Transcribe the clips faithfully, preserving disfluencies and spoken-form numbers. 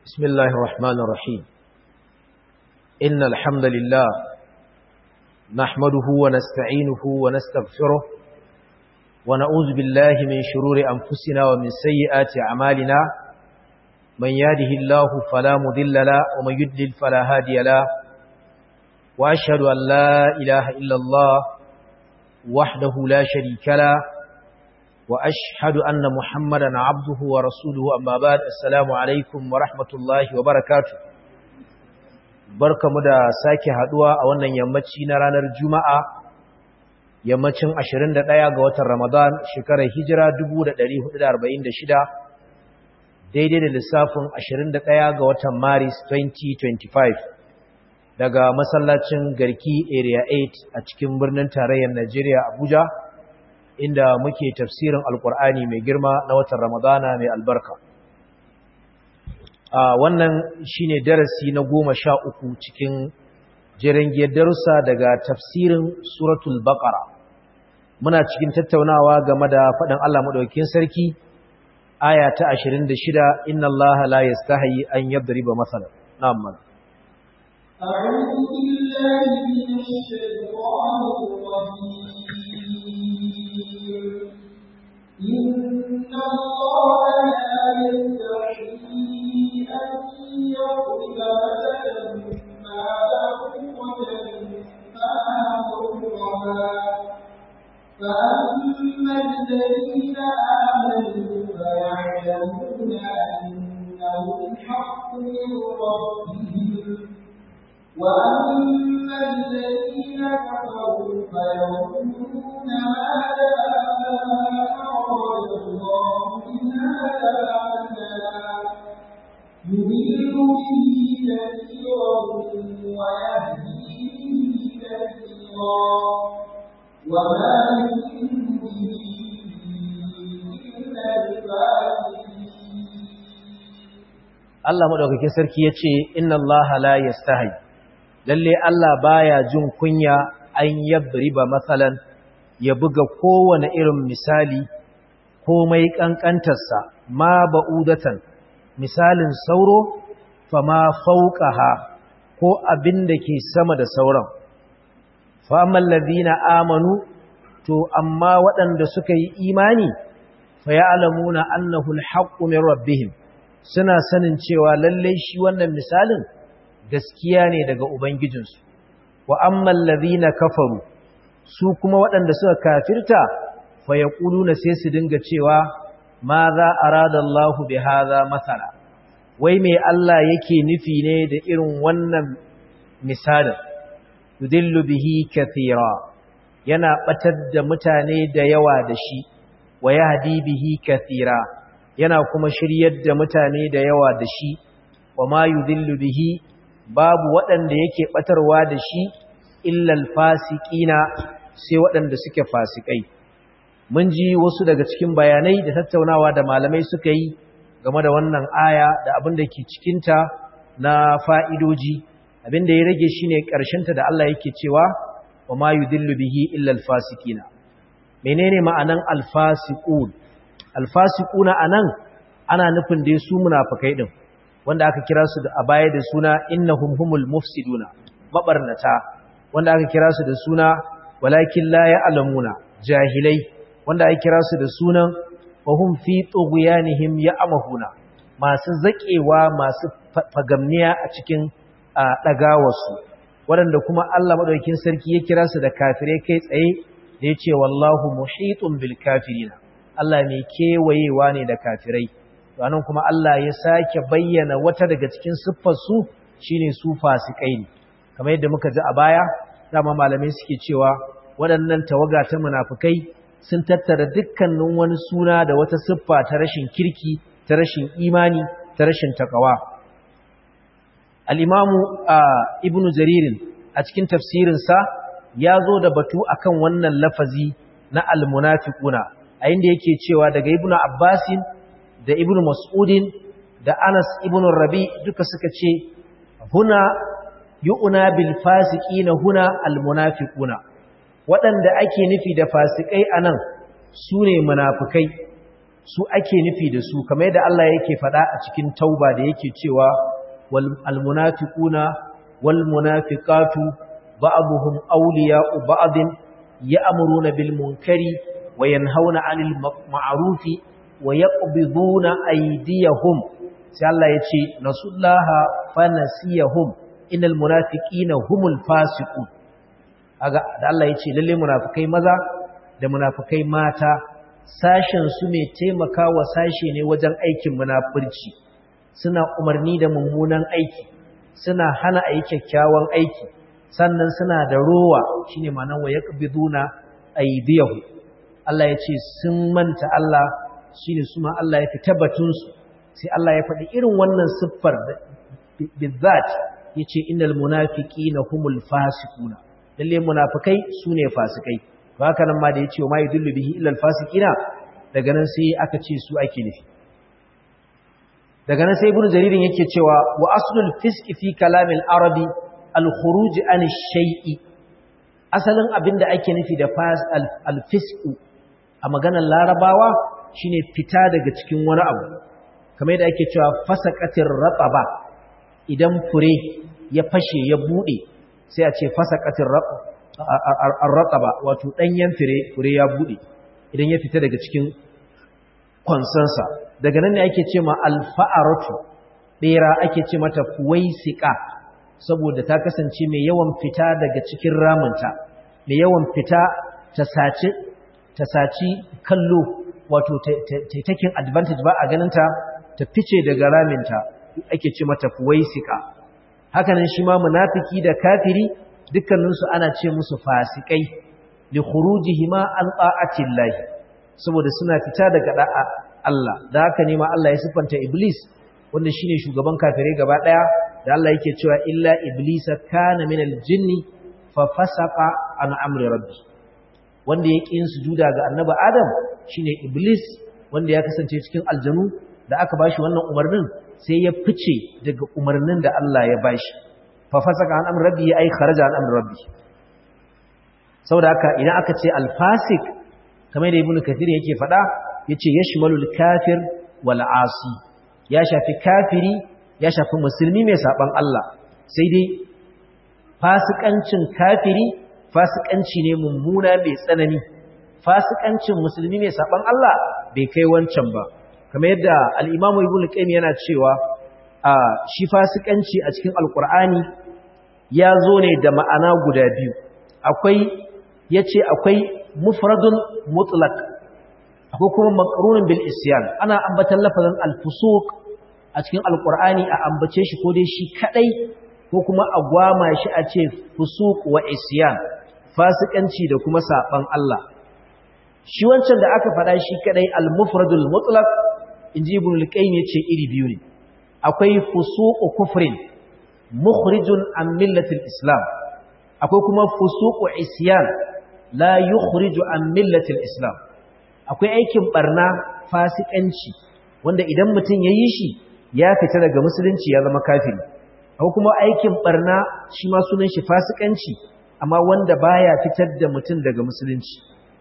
بسم الله الرحمن الرحيم إن الحمد لله نحمده ونستعينه ونستغفره ونعوذ بالله من شرور أنفسنا ومن سيئات أعمالنا من يهده الله فلا مضل له ومن يضلل فلا هادي له وأشهد أن لا إله إلا الله وحده لا شريك له وأشهد أن محمدا عبده ورسوله أما بعد السلام عليكم ورحمة الله وبركاته barkamu da sake haduwa a wannan yammaci na ranar Juma'a yammacin ashirin da ɗaya ga watan Ramadan shekarar Hijira dubu da ɗari hudu da arba'in da shida daidai da lissafin ashirin da ɗaya ga watan Maris twenty twenty-five daga masallacin Garki Area eight a cikin birnin tarayyar Najeriya Abuja inda muke tafsirin Alƙur'ani mai girma na watan Ramadana mai albarka. A wannan shine darasi na goma sha uku cikin jirangiyar darussa daga tafsirin Suratul Baqara. Muna cikin tattaunawa game da faɗin Allah madaukakin sarki aya ta ashirin da shida inna Allaha la yastahi an yadriba masalan. Na'am. أعوذ بالله من الشيطان الرجيم إن الله لا يستحيي أن يضرب مثلا ما بعوضة فما فوقها فأما الذين آمنوا فيعلمون أنه الحق من ربهم وأما الذين كفروا فيقولون ماذا أراد الله بهذا مثلا يضل به كثيرا ويهدي به كثيرا وما يضل به إلا الفاسقين. Allah madaukakin sarki yace inna Allaha la yastahi lalle Allah baya jin kunya an yadriba masalan ya buga kowane irin misali komai kankantarsa ma ba'udatan misalin sauro fama fawqaha ko abin da ke sama da sauran fa ammal ladina amanu to amma waɗanda suka yi imani fa ya'lamuna annahu alhaqqu min rabbihim suna sanin cewa lalle shi wannan misalin gaskiya ne daga ubangijinsu wa ammal ladhina kafaru su kuma waɗanda suka kafirta fa yaquluna sai su dinga cewa ma za arada Allah bi hadha masala wai me Allah yake nufi ne da irin wannan misalin yudillu bihi kathira yana batar da mutane da yawa da shi wa yahdi bihi kathira yana kuma shiryar da mutane da yawa da shi wa ma yudillu bihi babu waɗanda yake ɓatarwa da shi illal fasiqina sai waɗanda suke fasikai. Mun ji wasu daga cikin bayanai da tattaunawa da malamai suka yi game da wannan aya da abin da ke cikinta na fa'idoji, abin da ya rage shi ne ƙarshenta da Allah yake cewa wa ma yudillu bihi illal fasiqina. Menene ma'anan alfasiqun? Alfasiquna anan ana nufin dai su munafikai din. wanda aka kira su a baya da suna innahum humul mufsiduna mabarnata wanda aka kira su da suna walakin la ya'lamuna jahilai wanda aka kira su da sunan wahum fi tughyanihim ya'mahuna masu zakewa masu fagamniya a cikin dagawarsu waɗanda kuma Allah madaukakin sarki ya kira su da kafirai kai tsaye da yace wallahu muhitun bil kafirina Allah ne kewayewa ne da kafirai anan kuma Allah ya sake bayyana wata daga cikin siffarsu shine su fasikai ne kamar yadda muka ji a baya dama malamai suke cewa waɗannan tawaga ta munafikai sun tattara dukkanin wani suna da wata siffa ta rashin kirki ta rashin imani ta rashin takawa al-imamu ibnu jarir a cikin tafsirin sa ya zo da batu akan wannan lafazi na al-munafiquna a inda yake cewa daga ibnu abbasin da Ibn Mas'udin da Anas ibn Rabi duka suka ce huna yu'na bil fasiqina huna al munafiquna waɗanda ake nufi da fasikai anan sune munafikai su ake nufi da su kamar yadda Allah yake faɗa a cikin tauba da yake cewa wal almunafiquna wal munafiqatu ba'dhum awliya'u ba'din ya'muruna bil munkari wa yanhauna 'anil ma'rufi wa yaqbiduna aydiyahum sai Allah yace nasullaha fanasiyahum innal munafiqina humul fasiqun aga da Allah yace lalle munafikai maza da munafikai mata sashen su mai taimakawa sashe ne wajen aikin munafurci suna umarni da mummunan aiki suna hana ayi kyakkyawan aiki sannan suna da rowa shine ma'anar wa yaqbiduna aydiyahu Allah yace sun manta Allah shine su ma Allah ya fita batun su sai Allah ya faɗi irin wannan siffar bizzat yace innal munafiqina humul fasiquna lalle munafikai sune fasikai to haka nan ma da yace ma yudillu bihi illa al fasiqina daga nan sai aka ce su ake nufi daga nan sai ibnu jaririn yake cewa wa aslul fisqi fi kalamil arabi al khuruj an shay'i asalin abinda ake nufi da al fisqu a maganar larabawa shine fita daga cikin wani abu kamar yadda ake cewa fasaqatir rataba idan fure ya fashe ya bude sai a ce fasaqatir rataba wato danyen fure fure ya bude idan ya fita daga cikin kwansansa daga nan ne ake ce ma alfa'aratu bera ake ce mata fuwaisiqa saboda ta kasance mai yawan fita daga cikin ramunta mai yawan fita ta saci ta saci kallo wato taking advantage ba a ganinta ta fice daga raminta ake ce mata fuwaisiqa hakanan shi ma munafiki da kafiri dukkaninsu ana ce musu fasikai li khurujihima an ta'atillahi saboda suna fita daga da'a Allah da haka ne ma Allah ya sifanta iblis wanda shine shugaban kafirai gaba daya da Allah yake cewa illa iblisa kana minal jinni fa fasaqa an amri rabbi wanda ya ƙi yin sujuda ga annabi Adam shine Iblis wanda ya kasance cikin aljanu da aka bashi wannan umarnin sai ya fice daga umarnin da Allah ya bashi fa fasaka an amri rabbi ay kharaja an amri rabbi saboda haka idan aka ce al-fasik kamar da Ibn Kathir yake faɗa yace yashmalul kafir wal asi ya shafi kafiri ya shafi musulmi mai saban Allah sai dai fasikancin kafiri fasikanci ne mummuna mai tsanani fasikancin musulmi mai saban Allah bai kai wancan ba kamar yadda al-Imam Ibn Qayyim yana cewa a shi fasikanci a cikin Al-Qur'ani ya zo ne da ma'ana guda biyu akwai yace akwai mufradun mutlaq akwai kuma maqrunun bil isyan ana ambatan lafazin al-fusuq a cikin Al-Qur'ani a ambace shi ko dai shi kadai ko kuma a gwama shi a ce fusuq wa isyan fasikanci da kuma saban Allah shi wancan da aka faɗa shi kadai al-mufradul mutlaq inji ibn al-qayyim yace iri biyu ne akwai fusuqu kufrin mukhrijun an millati al-islam akwai kuma fusuqu isyan la yukhriju an millati al-islam akwai aikin barna fasikanci wanda idan mutum yayi shi ya fita daga musulunci ya zama kafiri akwai kuma aikin barna shi ma sunan shi fasikanci amma wanda baya fitar da mutum daga musulunci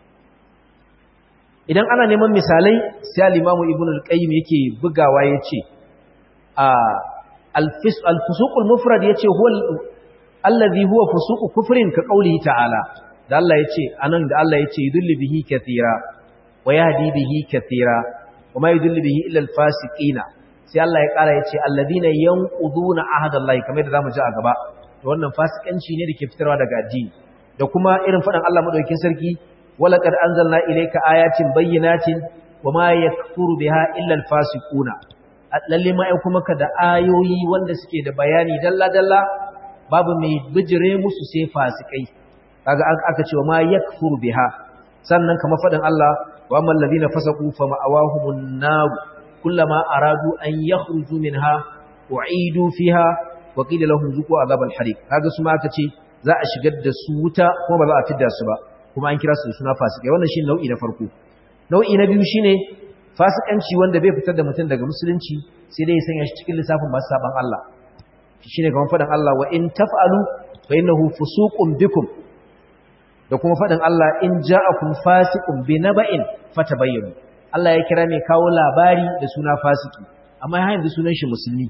idan ana neman misalai sai al-Imam Ibn al-Qayyim yake bugawa yace a al-fusuq al-mufrad yace huwa allazi huwa fusuq kufrin ka qawlihi ta'ala da Allah yace anan da Allah yace yudillu bihi kathira wa yahdi bihi kathira wa ma yudillu bihi illa al-fasiqina sai Allah ya kara yace alladhina yanquduna ahadallahi kamar da zamu ji a gaba to wannan fasikanci ne dake fitarwa daga addini da kuma irin fadan Allah madaukakin sarki walaqad anzalna ilayka ayatin bayyinatin wama yakfuru biha illa alfasiquna lalle ma ai kuma ka da ayoyi wanda suke da bayani dalla dalla babu mai bijire musu sai fasikai kaga aka ce wama yakfuru biha sannan kamar fadan Allah wa amman ladina fasaqu fama awahumun nar kullama aradu an yakhruju minha u'idu fiha wa qila lahum zuqu azab al-hariq kaga su ma aka ce za a shigar da su wuta kuma ba za a fidda su ba kuma an kira su da suna fasikai wannan shine nau'i na farko nau'i na biyu shine fasikanci wanda bai fitar da mutum daga musulunci sai dai ya sanya shi cikin lissafin masu saban Allah shine kamar fadan Allah wa in taf'alu fa innahu fusuqun bikum da kuma fadan Allah in ja'akum fasiqun binaba'in fatabayyanu Allah ya kira mai kawo labari da suna fasiki amma ya yanzu sunan shi musulmi.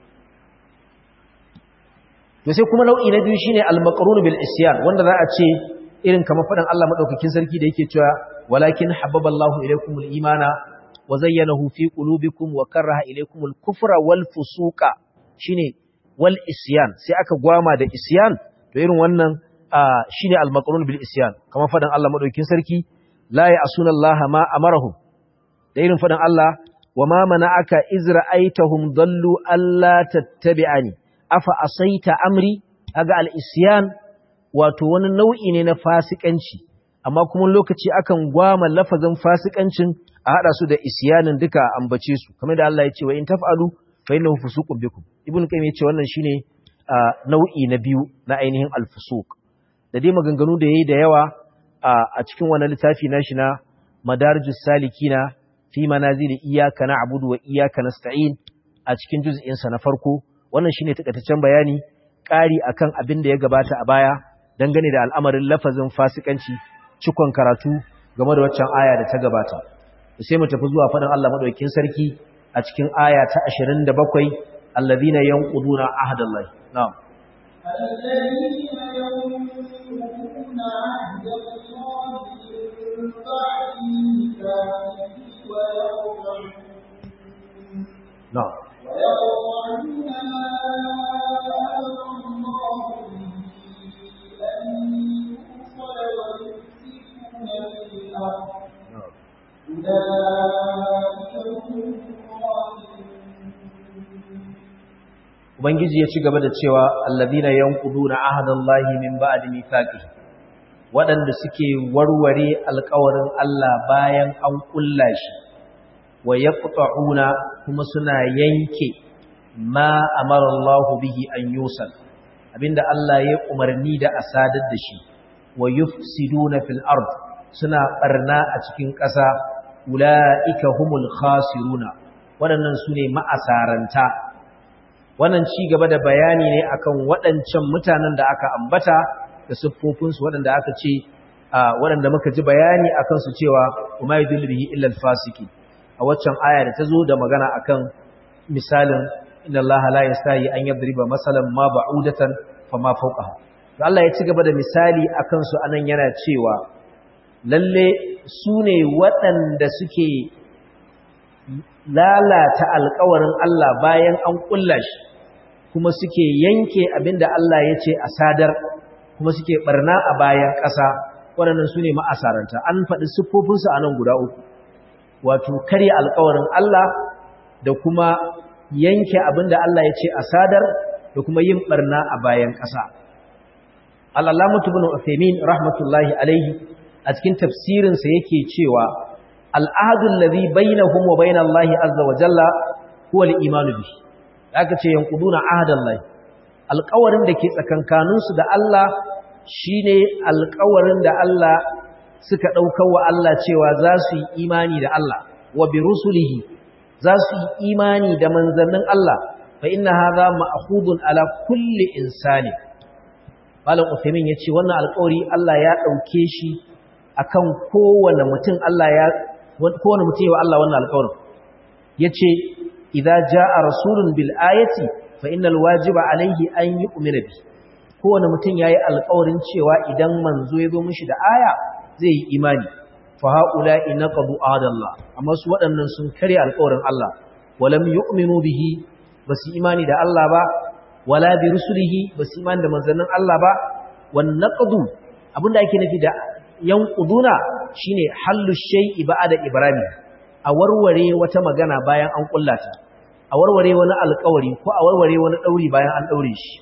To sai kuma nau'i na biyu shine al-maqrun bil isyan, wanda za a ce irin kamar fadan Allah madaukakin sarki da yake cewa walakin habbaballahu ilaykumul imana wa zayyanahu fi qulubikum wa karaha ilaykumul kufra wal fusuqa, shine wal isyan, sai aka gwama da isyan. To irin wannan shine al-maqrun bil isyan, kamar fadan Allah madaukakin sarki la ya'suna Allah ma amarahum, da irin fadan Allah wa ma mana'aka iz ra'aytahum dallu alla tattabi'ani afa asaita amri. Aga al-isyan wato wani nau'i ne na fasikanci, amma kuma lokaci akan gwama lafazin fasikancin a hada su da isyanin duka ambace su, kamar da Allah ya ce wa in taf'alu fa innahu fusuqun bikum. Ibn Qayyim ya ce wannan shine nau'i na biyu na ainihin al-fusuq. Da dai maganganu da yayi da yawa a cikin wannan littafi nashi na Madarijus Salikina fi manazili iyyaka na'budu wa iyyaka nasta'in a cikin juz'in sa na farko. Wannan shine takaitaccen bayani ƙari akan abin da ya gabata a baya dangane da al'amarin lafazin fasikanci, cikon karatu game da waccan aya da ta gabata. Sai mu tafi zuwa faɗin Allah madaukakin sarki a cikin aya ta ashirin da bakwai, allazina yanquduna ahdallahi. Na'am. Allazina yanquduna ahdallahi min ba'di mithaqih wa yaqta'un. Na'am. ويقطعون ما أمر الله به أن يوصل ويفسدون في الأرض أولئك هم الظالمون. Ubangiji ya ci gaba da cewa alladhina yanquduna ahdallahi min ba'di mithaqihi, waɗanda suke warware alƙawarin Allah bayan an kulla shi, wa yaqta'una kuma suna yanke ma amara Allah bihi an yusal, abinda Allah ya umarni da asadar da shi, wa yufsiduna fil ard, suna barna a cikin ƙasa, ulaika humul khasiruna, waɗannan sune ma'asaranta. Wannan ci gaba da bayani ne akan waɗancan mutanen da aka ambata da siffofinsu, waɗanda aka ce waɗanda muka ji bayani akan su cewa umma yudillu bihi illa al-fasiki. A waccan aya da ta zo da magana akan misalin inna Allah la yastahi an yadriba masalan ma ba'udatan fama fawqaha. To Allah ya ci gaba da misali akan su anan yana cewa lalle su ne waɗanda suke lalata alƙawarin Allah bayan an kulla shi, kuma suke yanke abinda Allah ya ce a sadar, kuma suke barna a bayan ƙasa. Waɗannan su ne ma'asaranta. An faɗi siffofinsu a nan guda uku, wato karya alƙawarin Allah da kuma yanke abinda Allah ya ce a sadar da kuma yin barna a bayan ƙasa. Al-Allamah Ibn Uthaymeen rahmatullahi alaihi a cikin tafsirinsa yake cewa al-ahdu alladhi bainahum wa bain Allah azza wa jalla huwa al-iman bihi. Aka ce yanquduna ahdallahi, alƙawarin da ke tsakankaninsu da Allah shine alƙawarin da Allah suka ɗaukar wa Allah cewa za su yi imani da Allah, wa bi rusulihi, za su yi imani da manzannin Allah, fa inna hadha ma'khudun ala kulli insani. Malam Uthaymeen yace wannan alƙawari Allah ya ɗauke shi akan kowane mutum. Allah ya kowane mutum yawa Allah wannan alƙawarin. Yace idza jaa rasulun bil ayati fa innal wajiba alayhi an yu'mina bi. Kowane mutum yayi alƙawarin cewa idan manzo ya zo mishi da aya zai yi imani. Fa haula'i naqadu ahadallah, amma su waɗannan sun kare alƙawarin Allah, walam yu'minu bihi, basu imani da Allah ba, wala bi rusulihi, basu imani da manzannin Allah ba. Wan naqdu, abinda ake nufi da yanquduna shine hallu shay'i ba'da ibrahim, a warware wata magana bayan an kullata, a warware wani alƙawari ko a warware wani dauri bayan an daure shi.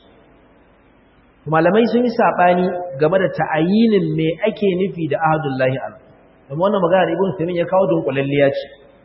Malamai sun yi sabani game da ta'ayinin me ake nufi da ahadullahi al. Kuma wannan magana da Ibn Taymiyyah ya kawo dunkulalliya ce.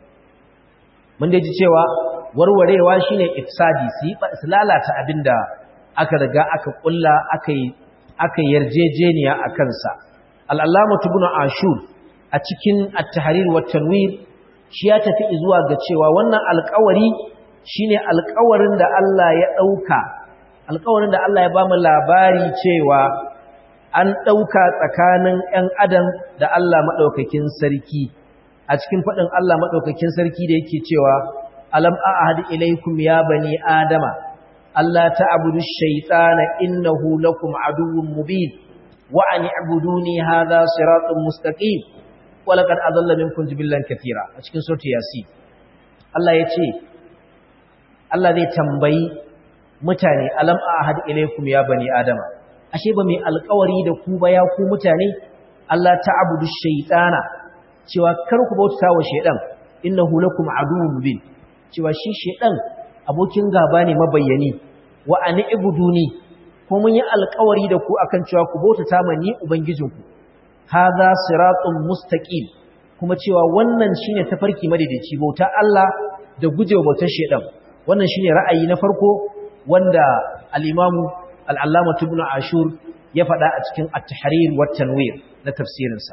Mun dai ji cewa warwarewa shine ifsadi, su lalata abinda aka riga aka kulla aka yi aka yarjejeniya a kansa. Al-Allamah Ibn Ashur a cikin At-Tahrir wa Tanwir shi ya tafi zuwa ga cewa wannan alƙawari shine alƙawarin da Allah ya dauka, alƙawarin da Allah ya ba mu labari cewa an dauka tsakanin ƴan adam da Allah madaukakin sarki a cikin fadin Allah madaukakin sarki da yake cewa alam a'had ilaykum ya bani adama alla ta'budu ash-shaytana innahu lakum aduwwun mubin wa an i'buduni hadha siratun mustaqim wa laqad adalla minkum jibillan katira a cikin surah yasin Allah yace Allah zai tambayi mutane alam a'had ilaykum ya bani adama ashe ba mai alƙawari da ku ba ya ku mutane Allah ta'budu ash-shaytana cewa kar ku bauta wa shaydan innahu lakum aduwwun mubin cewa shi shaydan abokin gaba ne mabayyani wa an ibuduni ko mun yi alƙawari da ku akan cewa ku bauta ma ni ubangijinku hadha siratun mustaqim kuma cewa wannan shine tafarki madaidaici bauta Allah da gujewa bautar shaydan wannan shine ra'ayi na farko wanda al-imamu al-allama ibn ashur ya faɗa a cikin at-tahrir wa tanwir na tafsirinsa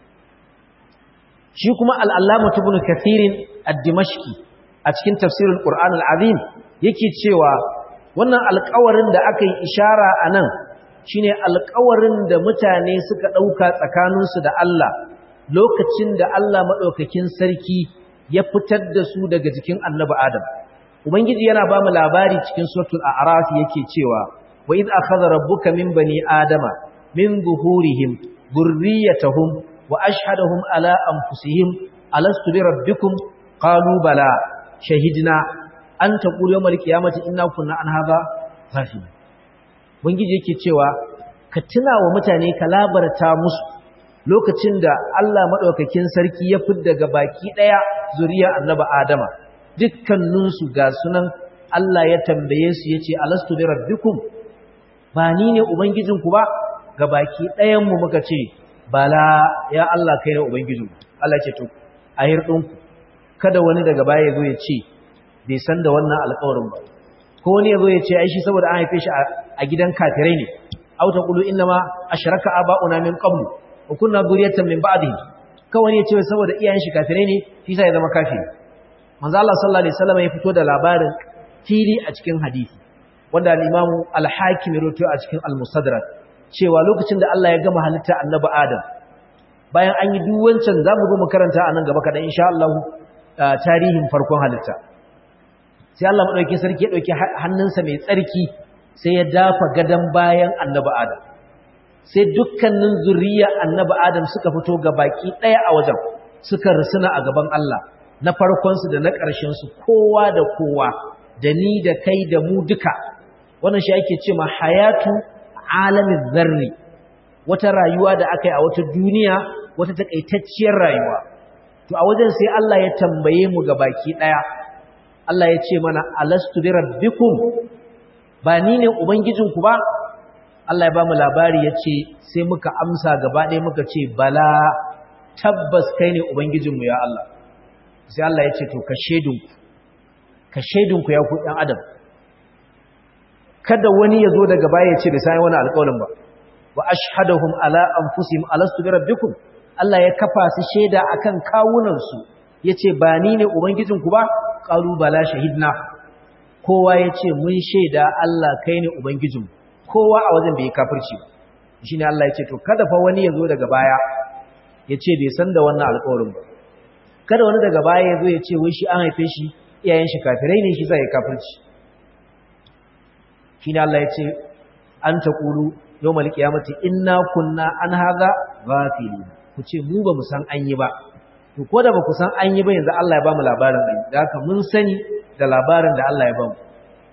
shi kuma al-allama ibn kathir ad-dimashqi a cikin tafsirul qur'an al-azim yake cewa wannan alƙawarin da aka yi ishara anan shine alƙawarin da mutane suka dauka tsakaninsu da Allah lokacin da Allah madaukakin sarki ya fitar da su daga jikin annabi Adam ubangiji yana ba mu labari cikin suratul a'raf yake cewa wa idh akhadha rabbuka min bani adama min zuhurihim dhurriyyatahum wa ashhadahum ala anfusihim alastu bi rabbikum qalu bala shahidna an taqulu yawmal qiyamati inna kunna an hadha ghafilin ubangiji yake cewa ka tuna wa mutane ka labarta musu lokacin da Allah madaukakin sarki ya fidda ga baki daya zuriya annabi adama dukkaninsu ga sunan Allah ya tambaye su yace alastu bi rabbikum ba ni ne ubangijinku ba ga baki ɗayan mu muka ce bala ya Allah kai ne ubangijinku Allah ce to ahir ɗinku kada wani daga baya yazo ya ce bai san da wannan alƙawarin ba ko wani yazo ya ce ai shi saboda an haife shi a gidan kafirai ne aw taqulu inna ma ashraka aba'una min qablu wa kunna dhurriyatan min ba'dihi kawai ya ce saboda iyayen shi kafirai ne shi sai ya zama kafiri manzo Allah sallallahu alaihi wasallam ya fito da labarin fili a cikin hadisi wanda al-Imam al-Hakim ya rawaito a cikin al-Mustadrak cewa lokacin da Allah ya gama halitta annabi Adam bayan an yi duk wancan zamu zo mu karanta a nan gaba kadan insha Allah tarihin farkon halitta sai Allah madaukakin sarki ya dauki hannunsa mai tsarki sai ya dafa gadan bayan annabi Adam sai dukkanin zuriya annabi Adam suka fito ga baki daya a wajen suka rusuna a gaban Allah na farkonsu da na ƙarshensu kowa da kowa da ni da kai da mu duka wannan shi ake ce ma hayatu alamin zarri wata rayuwa da aka yi a wata duniya wata takaitacciyar rayuwa to a wajen sai Allah ya tambaye mu ga baki ɗaya Allah ya ce mana alastu bi rabbikum ba ni ne ubangijinku ba Allah ya ba mu labari ya ce sai muka amsa gaba ɗaya muka ce bala tabbas kai ne ubangijinmu ya Allah sai Allah ya ce to ka shedinku ka shedinku ya ku ɗan adam kada wani ya zo daga baya ya ce bai sai wani alƙawarin ba wa ashhadahum ala anfusihim alastu bi rabbikum Allah ya kafa su sheda akan kawunan su yace ba ni ne ubangijinku ba qalu bala shahidna kowa yace mun sheda Allah kai ne ubangijinmu kowa a wajen bai kafirci ba shine Allah yace to kada fa wani ya zo daga baya yace bai san da wannan alƙawarin ba kada wani daga baya ya zo ya ce wai shi an haife shi iyayen shi kafirai ne shi zai kafirci shine Allah ya ce an taqulu yawmal qiyamati inna kunna an hadha ghafilin ku ce mu ba mu san an yi ba to ko da ba ku san an yi ba yanzu Allah ya ba mu labarin an da haka mun sani da labarin da Allah ya ba mu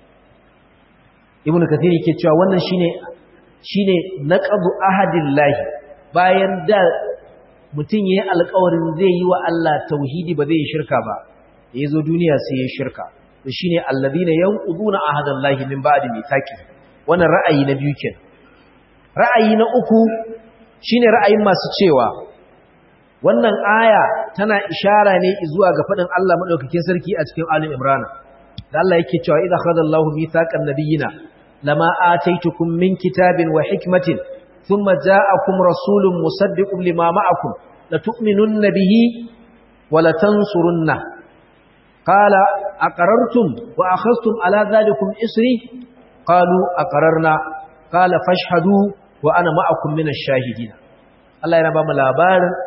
Ibn Kathir yake cewa wannan shine shine naqadu ahadillahi bayan da mutum ya yi alkawarin zai yi wa Allah tauhidi ba zai yi shirka ba da ya zo duniya sai ya shirka da shi ne allazi na yan ƙuduna a hadar lahi min ba da mai taƙi wannan ra'ayi na biyu kenan ra'ayi na uku shi ne ra'ayin masu cewa wannan aya tana ishara ne zuwa ga faɗin Allah maɗaukakin sarki a cikin Ali Imran da Allah yake cewa idza akhadha Allahu mithaqan nabiyina lama ataitukum min kitabin wa hikmatin ثم جاءكم رسول مصدق لما معكم لتؤمنن به ولتنصرنه قال أقررتم وأخذتم على ذلكم إسري قالوا أقررنا قال فاشهدوا وأنا معكم من الشاهدين الله yana ba mu labarin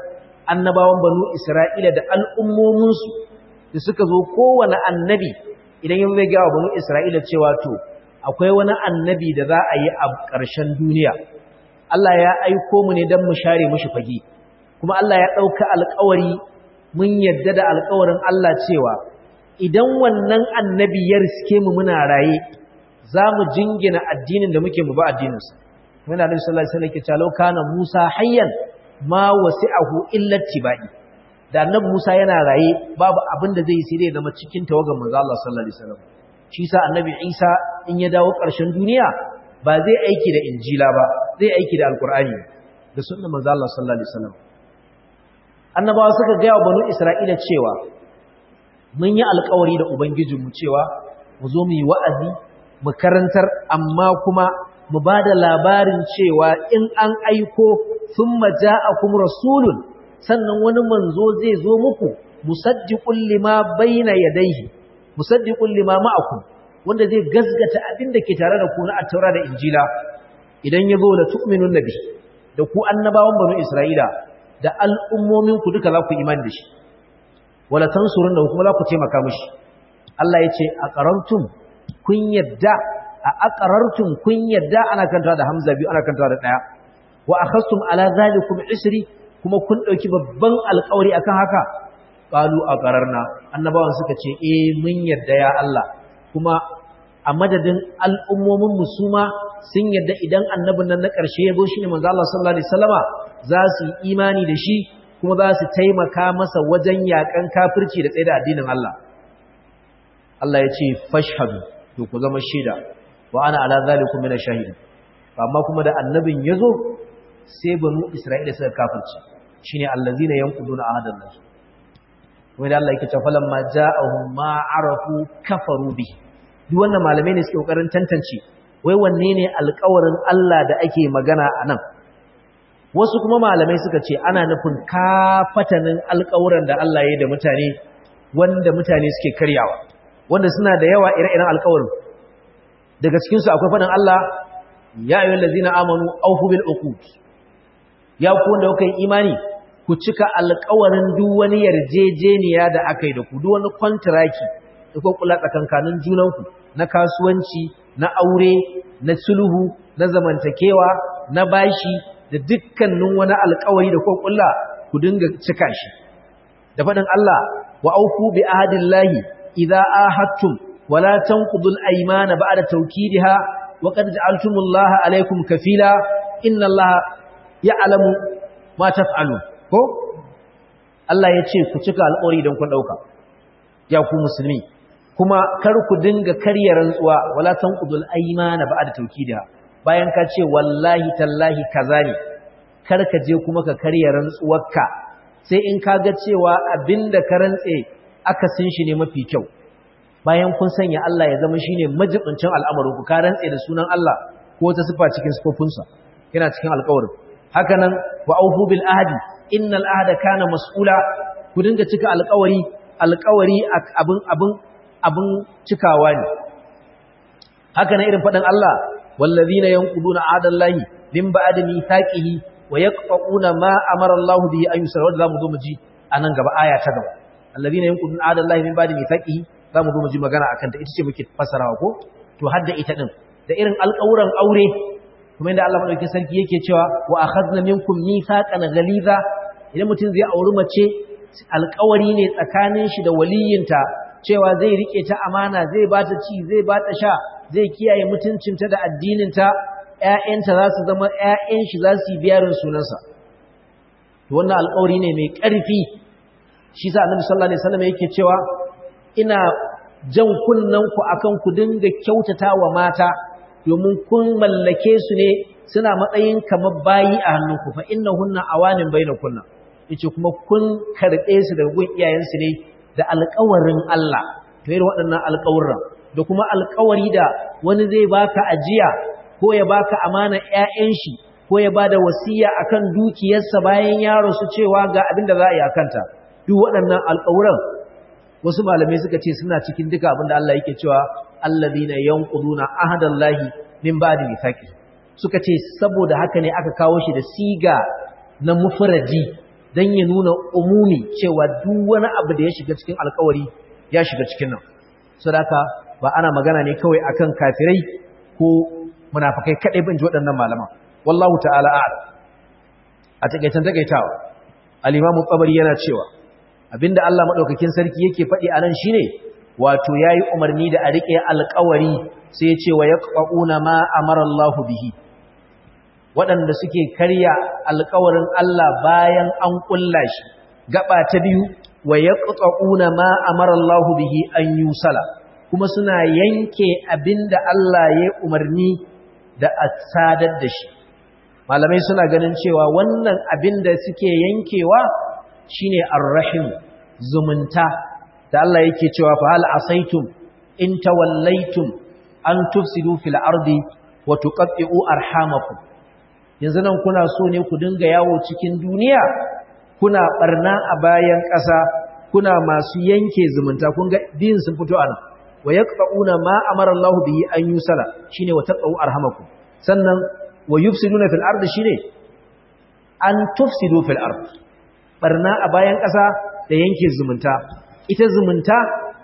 annabawan banu Isra'ila da al'ummominsu da suka zo kowane annabi idan yin zai gawa banu Isra'ila cewa to akwai wani annabi da za a yi a ƙarshen duniya Allah ya aiko mu ne don mu share mushi fage kuma Allah ya ɗauka alƙawari mun yadda da alƙawarin Allah cewa idan wannan annabi ya riske mu muna raye za mu jingina addinin da muke mu ba addininsa muna da sallallahu alaihi wasallam ke cewa kana Musa hayyan ma wasi'ahu illa tibai da annabi Musa yana raye babu abin da zai yi sai dai zama cikin tawagan manzo Allah sallallahu alaihi wasallam shi sa annabi Isa in ya dawo ƙarshen duniya ba zai aiki da injila ba zai aiki da alqur'ani da sunnar manzo Allah sallallahu alaihi wasallam annabawa suka ga wa banu Isra'ila cewa mun yi alƙawari da ubangijinmu cewa mu zo mu yi wa'azi mu karantar amma kuma mu ba da labarin cewa in an aiko thumma ja'akum rasulun sannan wani manzo zai zo muku musaddiqul lima bayna yadayhi musaddiqul lima ma'akum wanda zai gazgata abin da ke tare da ku na at-taura da injila idan yazo la tu'minun nabi da ku annabawan banu isra'ila da al'ummomin ku duka za ku imani da shi wala tansurun da kuma za ku taimaka mishi Allah yace aqarantum kun yadda a aqarartum kun yadda ana kanta da hamza biyu ana kanta da daya wa akhastum ala zalikum isri kuma kun dauki babban alƙawari akan haka qalu aqararna annabawan suka ce eh mun yadda ya Allah kuma a madadin al'ummomin musuma sun yadda idan annabin nan na ƙarshe ya zo shine manzo Allah sallallahu alaihi wasallama za su yi imani da shi kuma za su taimaka masa wajen yakan kafirci da tsaye da addinin Allah Allah ya ce fashhadu to ku zama shaida wa ana ala zalikum min ash-shahid amma kuma da annabin yazo sai banu Isra'ila suka kafirci shine allazina yanquduna ahadallahi wai da Allah yake cewa falamma ja'ahum ma arafu kafaru bi duk wannan malamai ne suke kokarin tantance wai wanne ne alƙawarin Allah da ake magana anan wasu kuma malamai suka ce ana nufin kafatanin alƙawuran da Allah ya yi da mutane wanda mutane suke karyawa wanda suna da yawa ire-iren alƙawarin daga cikin su akwai faɗin Allah ya ayyuhal ladzina amanu awfu bil uqud ya ku wanda kuka yi imani ku cika alƙawarin duk wani yarjejeniya da aka yi da ku duk wani kontraki da ku kula tsakankanin junanku na kasuwanci na aure na sulhu na zamantakewa na bashi da dukkanin wani alƙawari da ku kula ku dinga cika shi da faɗin Allah wa aufu bi ahdillahi idza ahadtum wala tanqudul aymana ba'da tawkidiha wa qad ja'altumullaha alaykum kafila innallaha ya'lamu ma taf'alun ko Allah ya ce ku cika alƙawari don kun ɗauka ya ku musulmi kuma kar ku dinga karya rantsuwa wala tanqudul aymana ba'da tawkidiha bayan ka ce wallahi tallahi kaza ne kar ka je kuma ka karya rantsuwarka sai in ka ga cewa abinda ka rantse aka sin shi ne mafi kyau bayan kun sanya Allah ya zama shine majibincin al'amarin ku ka rantse da sunan Allah ko ta sifa cikin sifofinsa yana cikin alƙawarin haka nan wa aufu bil ahdi innal ahda kana mas'ula ku dinga cika alƙawari alƙawari abin abin abin cikawa ne haka nan irin faɗin Allah wallazina yanquduna ahdallahi min ba'di mithaqihi wa yaqta'una ma amara Allah bihi an yusra wanda zamu zo mu ji anan gaba aya ta gaba allazina yanquduna ahdallahi min ba'di mithaqihi zamu zo mu ji magana akan ta ita ce muke fassarawa ko to hadda ita din da irin alƙawuran aure kuma inda Allah madaukakin sarki yake cewa wa akhadna minkum mithaqan ghaliza idan mutum zai auri mace alƙawari ne tsakanin shi da waliyinta cewa zai rike ta amana zai bata ci zai bata sha zai kiyaye mutuncinta da addininta ƴaƴanta za su zama ƴaƴan shi za su yi biyarin sunansa to wannan alƙawari ne mai ƙarfi shi sa Annabi sallallahu alaihi wasallam yake cewa ina jan kunnan ku akan ku dinga kyautata wa mata domin kun mallake su ne suna matsayin kamar bayi a hannunku fa innahunna awanin bainakunna yace kuma kun karbe su daga gun iyayensu ne da alƙawarin Allah to irin waɗannan alƙawurran da kuma alƙawari da wani zai baka ajiya ko ya baka amana ƴaƴan shi ko ya bada wasiya akan dukiyarsa bayan ya rasu cewa ga abin da za a yi akanta duk waɗannan alƙawuran wasu malamai suka ce suna cikin duka abin da Allah yake cewa alladhina yanquduna ahdallahi min ba'di mithaqi suka ce saboda haka ne aka kawo shi da siga na mufradi dan ya nuna umumi cewa duk wani abu da ya shiga cikin alƙawari ya shiga cikin nan saboda ba ana magana ne kawai akan kafirai ko munafikai kadai ban ji waɗannan malaman wallahu ta'ala a'lam a takeitan takeitawa al-imamu Tabari yana cewa abinda Allah madaukakin sarki yake faɗi anan shine wato yayi umarni da a rike alƙawari sai ya ce wa yaqauna ma amara Allah bihi waɗanda suke karya alƙawarin Allah bayan an kulla shi gaba ta biyu wa yaqauna ma amara Allah bihi an yusala kuma suna yanke abinda Allah ya umarni da a sadar da shi malamai suna ganin cewa wannan abinda suke yankewa shine ar-rahim zumunta da Allah yake cewa fa hal asaitum in tawallaitum an tufsidu fil ardi wa tuqatti'u arhamakum yanzu nan kuna so ne ku dinga yawo cikin duniya kuna barna a bayan ƙasa kuna masu yanke zumunta kun ga din sun fito anan wa yaqta'una ma amara Allah bihi an yusala shine wa taqau arhamakum sannan wa yufsiduna fil ardi shine an tufsidu fil ardi barna a bayan ƙasa da yanke zumunta ita zumunta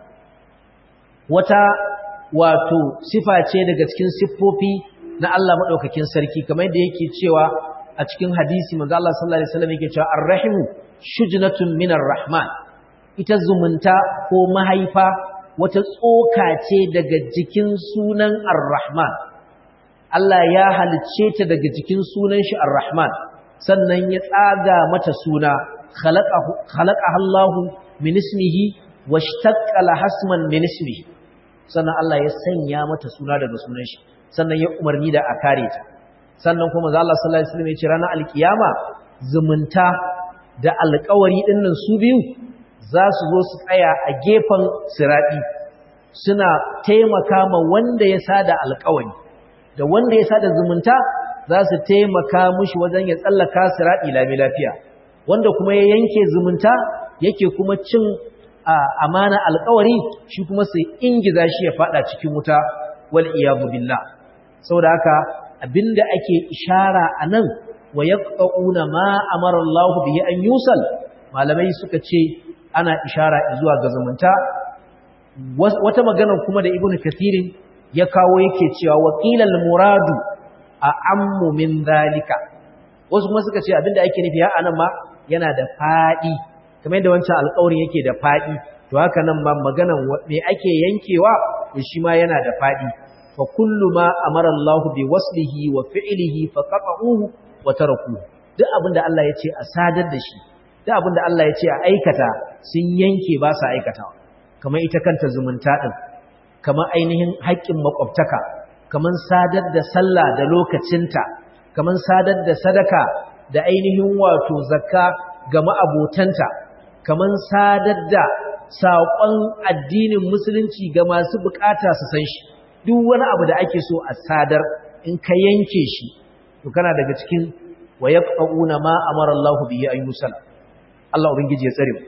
wata wato sifa ce daga cikin siffofi na Allah madaukakin sarki kamar yadda yake cewa a cikin hadisi manzo Allah sallallahu alaihi wasallam yake cewa ar-rahimu shujnatun minar rahman ita zumunta ko mahaifa wata tsoka ce daga jikin sunan ar-rahman Allah ya halicce ta daga jikin sunan shi ar-rahman sannan ya tsaga mata suna khalaqahu khalaqaha Allah min ismihi washtaqqa lahasman min ismihi sannan Allah ya sanya mata suna daga sunan shi sannan ya umarni da a kare ta sannan kuma manzo Allah sallallahu alaihi wasallam ya ce ranar alkiyama zumunta da alƙawari dinnan su biyu za su zo su tsaya a gefen sirati suna taimaka ma wanda ya sada alƙawari da wanda ya sada zumunta za su taimaka mushi wajen ya tsallaka sirati lami lafiya wanda kuma ya yanke zumunta yake kuma cin amana alƙawari shi kuma sai ingiza shi ya fada cikin wuta wal iyadu billah saboda haka abinda ake ishara anan wa yaqtauna ma amara Allah bihi an yusal malamai suka ce ana ishara zuwa ga zumunta wata magana kuma da ibnu kathirin ya kawo yake cewa waqilal muradu a ammu min zalika wasu kuma suka ce abinda ake nufi ha anan ma yana da fadi kamar yadda wancan alƙawarin yake da fadi to haka nan ma maganan me ake yankewa shi ma yana da fadi fa kullu ma amara Allah bi waslihi wa fi'lihi fa qata'uhu wa tarakuhu duk abinda Allah ya ce a sadar da shi duk abinda Allah ya ce a aikata sun yanke ba sa aikatawa kamar ita kanta zumunta din kamar ainihin haƙƙin makwabtaka kamar sadar da sallah da lokacinta kamar sadar da sadaka da ainihin wato zakka ga ma'abotanta kamar sadar da saƙon addinin musulunci ga masu bukata su san shi duk wani abu da ake so a sadar in ka yanke shi to kana daga cikin wa yaqauna ma amara Allah bihi ayyusala Allah ubangiji ya tsare mu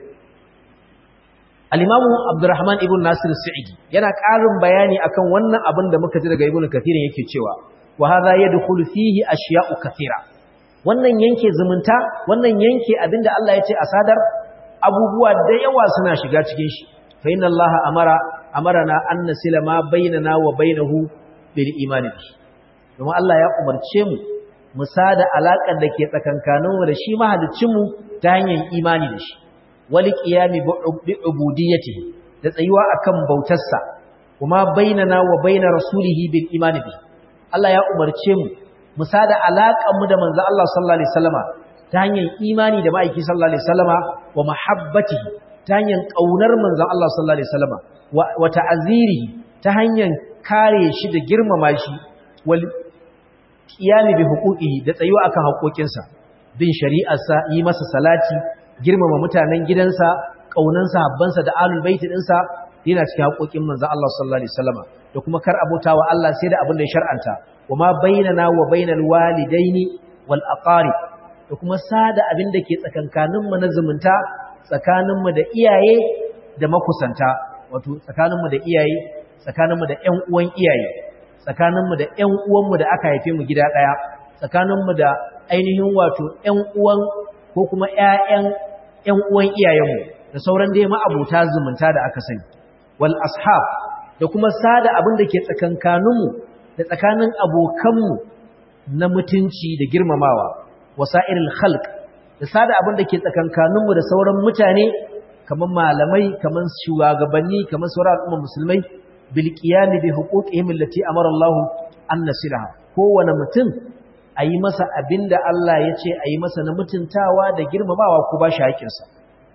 al-Imam Abdurrahman ibn Nasir as-Sa'idi yana ƙarin bayani akan wannan abin da muka ji daga Ibn Kathir yake cewa wa hadha yadkhulu fihi ashiya'u kathira wannan yanke zumunta wannan yanke abinda Allah ya ce a sadar abubuwa da yawa suna shiga cikin shi fa inna Allah amara amarana an nasila ma bainana wa bainahu bil imani bi kuma Allah ya umarce mu mu sada alakar da ke tsakankanin mu da shi mahaliccin mu ta hanyar imani da shi wal qiyami bi ubudiyyatihi da tsayuwa akan bautarsa kuma bainana wa baina rasulihi bil imani bi Allah ya umarce mu mu sada alakar mu da manzo Allah sallallahu alaihi wasallama ta hanyar imani da ma'aiki sallallahu alaihi wasallama wa mahabbatihi ta hanyar kaunar manzon Allah sallallahu alaihi wasallama wa ta'azirihi ta hanyar kare shi da girmama shi wal qiyami bi huquqihi da tsayuwa akan haƙoƙinsa bin shari'arsa yi masa salati girmama mutanen gidansa kaunan sahabbansa da ahlul bait dinsa yana cikin haƙoƙin manzon Allah sallallahu alaihi wasallama da kuma kar abotawa Allah sai da abin da ya shar'anta wa ma bainana wa bainal walidaini wal aqarib da kuma sada abin da ke tsakankaninmu na zumunta tsakaninmu da iyaye da makusanta wato tsakaninmu da iyaye tsakaninmu da ƴan uwan iyaye tsakaninmu da ƴan uwanmu da aka haife mu gida ɗaya tsakaninmu da ainihin wato ƴan uwan ko kuma ƴaƴan ƴan uwan iyayenmu da sauran dai ma'abuta zumunta da aka sani wal ashab da kuma sada abin da ke tsakankaninmu da tsakanin abokanmu na mutunci da girmamawa wasa'iril khalq da sada abin da ke tsakankaninmu da sauran mutane kamar malamai kamar shugabanni kamar sauran al'umma musulmai bil qiyam bi huquqihim allati amara Allah an nasilaha kowane mutum ayi masa abinda Allah ya ce ayi masa na mutuntawa da girmamawa ko ba shi haƙinsa